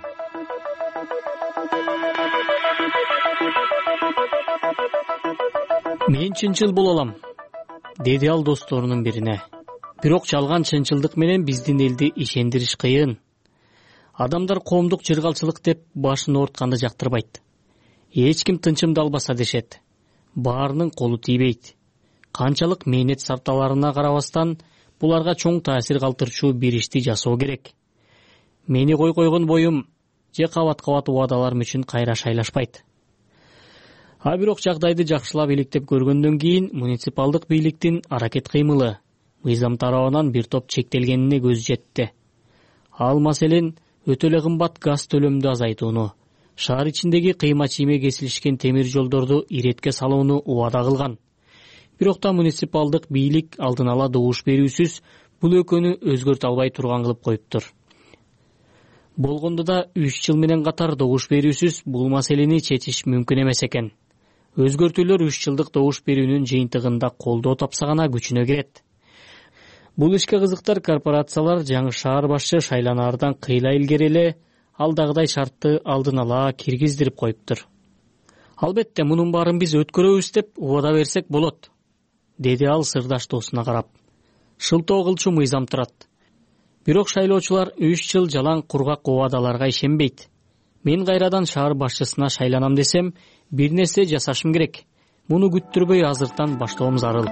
Мен чынчыл боло алам, деди ал досторунун бирине. Бирок жалган чынчылдык менен биздин элди ишендириш кыйын. Адамдар коомдук жыргалчылык деп башын оортканды жактырбайт. Эч ким тынчымды албаса дешет. Баарынын колу тийбейт. Канчалык мээнет сарталарына карабастан буларга чоң таасир калтырчу бир ишти жасоо керек. Мени койгон боюм же кабат-кабат убадаларым үчүн кайра шайлашпайт. А бирок жагдайды жакшылап иликтеп көргөндөн кийин муниципалдык бийликтин аракет кыймылы мыйзам тарабынан бир топ чектелгенине көз жетти. Ал маселен өтө эле кымбат газ төлөмдү азайтууну, шаар ичиндеги кыйма-чийме кесилишкен темир жолдорду иретке салууну убада кылган. Бирок да муниципалдык бийлик алдын ала добуш берүүсүз бул экөөнү өзгөртө албай турган кылып коюптур. Болгондо да 3 жыл менен катар добуш берүүсүз бул маселени чечиш мүмкүн эмес экен. Өзгөртүүлөр 3 жылдык добуш берүүнүн жыйынтыгында колдоо тапса гана күчүнө кирет. Бул ишке кызыктар корпорациялар жаңы шаар башчы шайланаардан кыйла илгери эле алдагыдай шартты алдын ала киргиздирип коюптур. Албетте, мунун баарын биз өткөрөбүз деп убада берсек болот, деди ал сырдаш досуна карап. Шылтоо кылчу мыйзам турат. Бирок шайлоочулар 3 жыл жалаң кургак убадаларга ишенбейт. Мен кайрадан шаар башчысына шайланам десем, бир нерсе жасашым керек. Муну күттүрбөй азыртан баштоом зарыл.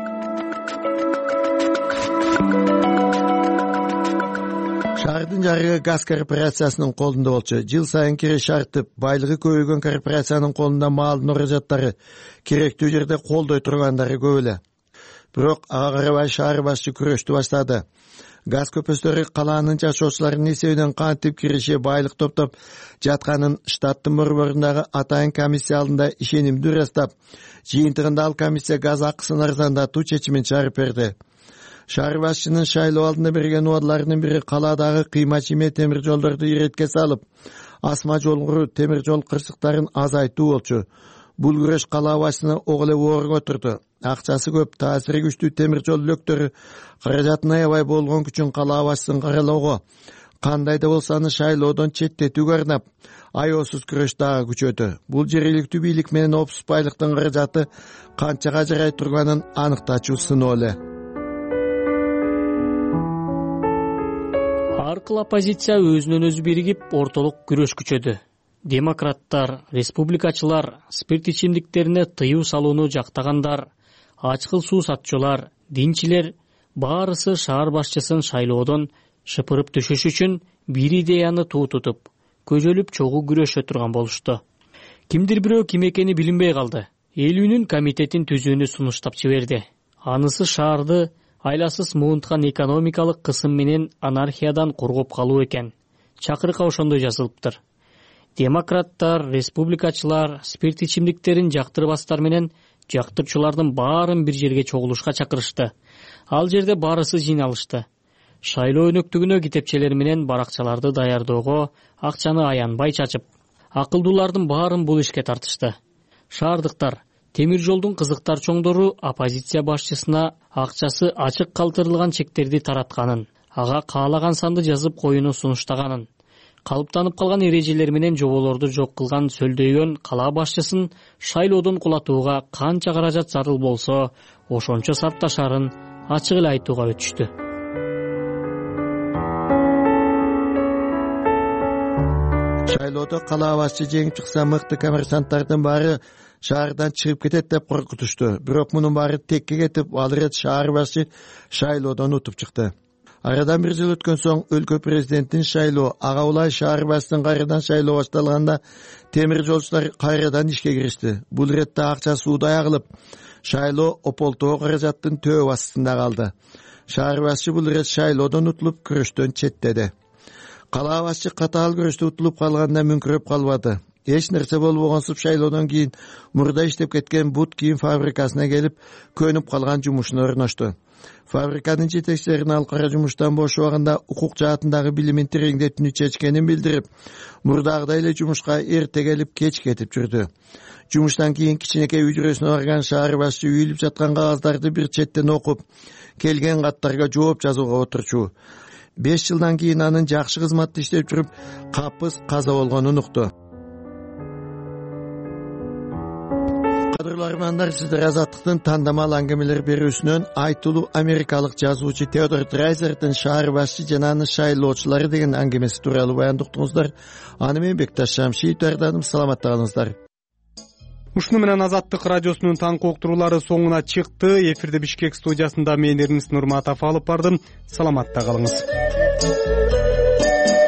Шаардын жарыгы газ корпорациясынын колунда болчу. Жыл сайын киреш артып, байлыгы көбөйгөн корпорациянын колунда маалдын орожаттары керектүү жерде колдой тургандары көп эле. Бирок ага карабай шаар башчы күрөштү баштады. Газ көпөстөрү калаанын жашоочуларынын эсебинен кантип киреше байлык топтоп жатканын штаттын борборундагы атайын комиссия алдында ишенимдүү ырастап, жыйынтыгында ал комиссия газ акысын арзандатуу чечимин чыгарып берди. Шаар башчынын шайлоо алдында берген убадаларынын бири калаадагы кыйма-чийме темир жолдорду иретке салып, асма жолгуруу темир жол кырсыктарын азайтуу болчу. Бул күрөш кала башчыны ого эле оорго турду. Акчасы көп, таасири күчтүү темир жол үлөктөрү каражатын аябай болгон күчүн кала башчысын каралоого, кандай да болсо аны шайлоодон четтетүүгө арнап, аеосуз күрөш дагы күчөдү. Бул жергиликтүү бийлик менен опус байлыктын каражаты канчага жарай турганын аныктачу сыноо эле. Аркыл оппозиция өзүнөн өзү биригип ортолук күрөш күчөдү. Демократтар, республикачылар, спирт ичимдиктерине тыюу салууну жактагандар, ачкыл суу сатчулар, динчилер баарысы шаар башчысын шайлоодон шыпырып түшүш үчүн бир идеяны туу тутуп, көжөлүп чогуу күрөшө турган болушту. Кимдир бирөө ким экени билинбей калды. Элүүнүн комитетин түзүүнү сунуштап жиберди. Анысы шаарды айласыз муунткан экономикалык кысым менен анархиядан коргоп калуу экен. Чакырык ошондой жазылыптыр. Демократтар, республикачылар спирт ичимдиктерин жактырбастар менен жактырчулардын баарын бир жерге чогулушка чакырышты. Ал жерде баарысы жыйналышты. Шайлоо өнөктүгүнө китепчелер менен баракчаларды даярдоого акчаны аянбай чачып, акылдуулардын баарын бул ишке тартышты. Шаардыктар, темир жолдун кызыктар чоңдору оппозиция башчысына акчасы ачык калтырылган чектерди таратканын, ага каалаган санды жазып коюуну сунуштаганын, калыптанып калган эрежелер менен жоболорду жок кылган сөлдөйгөн кала башчысын шайлоодон кулатууга канча каражат зарыл болсо, ошончо сарпташарын ачык эле айтууга өтүштү. Шайлоодо кала башчы жеңип чыкса, мыкты коммерсанттардын баары шаардан чыгып кетет деп коркутушту. Бирок мунун баары текке кетип, ал ирет шаар башчы шайлоодон утуп чыкты. Арадан бир жыл өткөн соң өлкө президентин шайлоо, ага улай шаар башчысын кайрадан шайлоо башталганда темир жолчулар кайрадан ишке киришти. Бул иретте акча суудай агылып, шайлоо ополтоо каражаттын төбө астында калды. Шаар башчы бул ирет шайлоодон утулуп, күрөштөн четтеди. Кала башчы катаал күрөштө утулуп калганда мүңкүрөп калбады. эч нерсе болбогонсуп шайлоодон кийин мурда иштеп кеткен бут кийим фабрикасына келип көнүп калган жумушуна орношту. Фабриканын жетекчилерин ал кара жумуштан бош убагында укук жаатындагы билимин тереңдетүүнү чечкенин билдирип, мурдагыдай эле жумушка эрте келип кеч кетип жүрдү. Жумуштан кийин кичинекей үчүрөсүнө барган шаар башчы үйүлүп жаткан кагаздарды бир четтен окуп, келген каттарга жооп жазууга отурчу. 5 жылдан кийин анын жакшы кызматта иштеп жүрүп, капыс каза болгонун укту. Кадырлуу армандар, сиздер Азаттыктын тандамал аңгемелер берүүсүнөн айтылуу америкалык жазуучу Теодор Драйзердин шаар башчы жана анын шайлоочулары деген аңгемеси тууралуу баянды уктуңуздар. Аны мен Бекташ Шамшиев даярдадым. Саламатта калыңыздар. Ушуну менен Азаттык радиосунун таңкы уктуруулары соңуна чыкты. Эфирде Бишкек студиясында мен Эрнис Нурматов алып бардым. Саламатта калыңыз.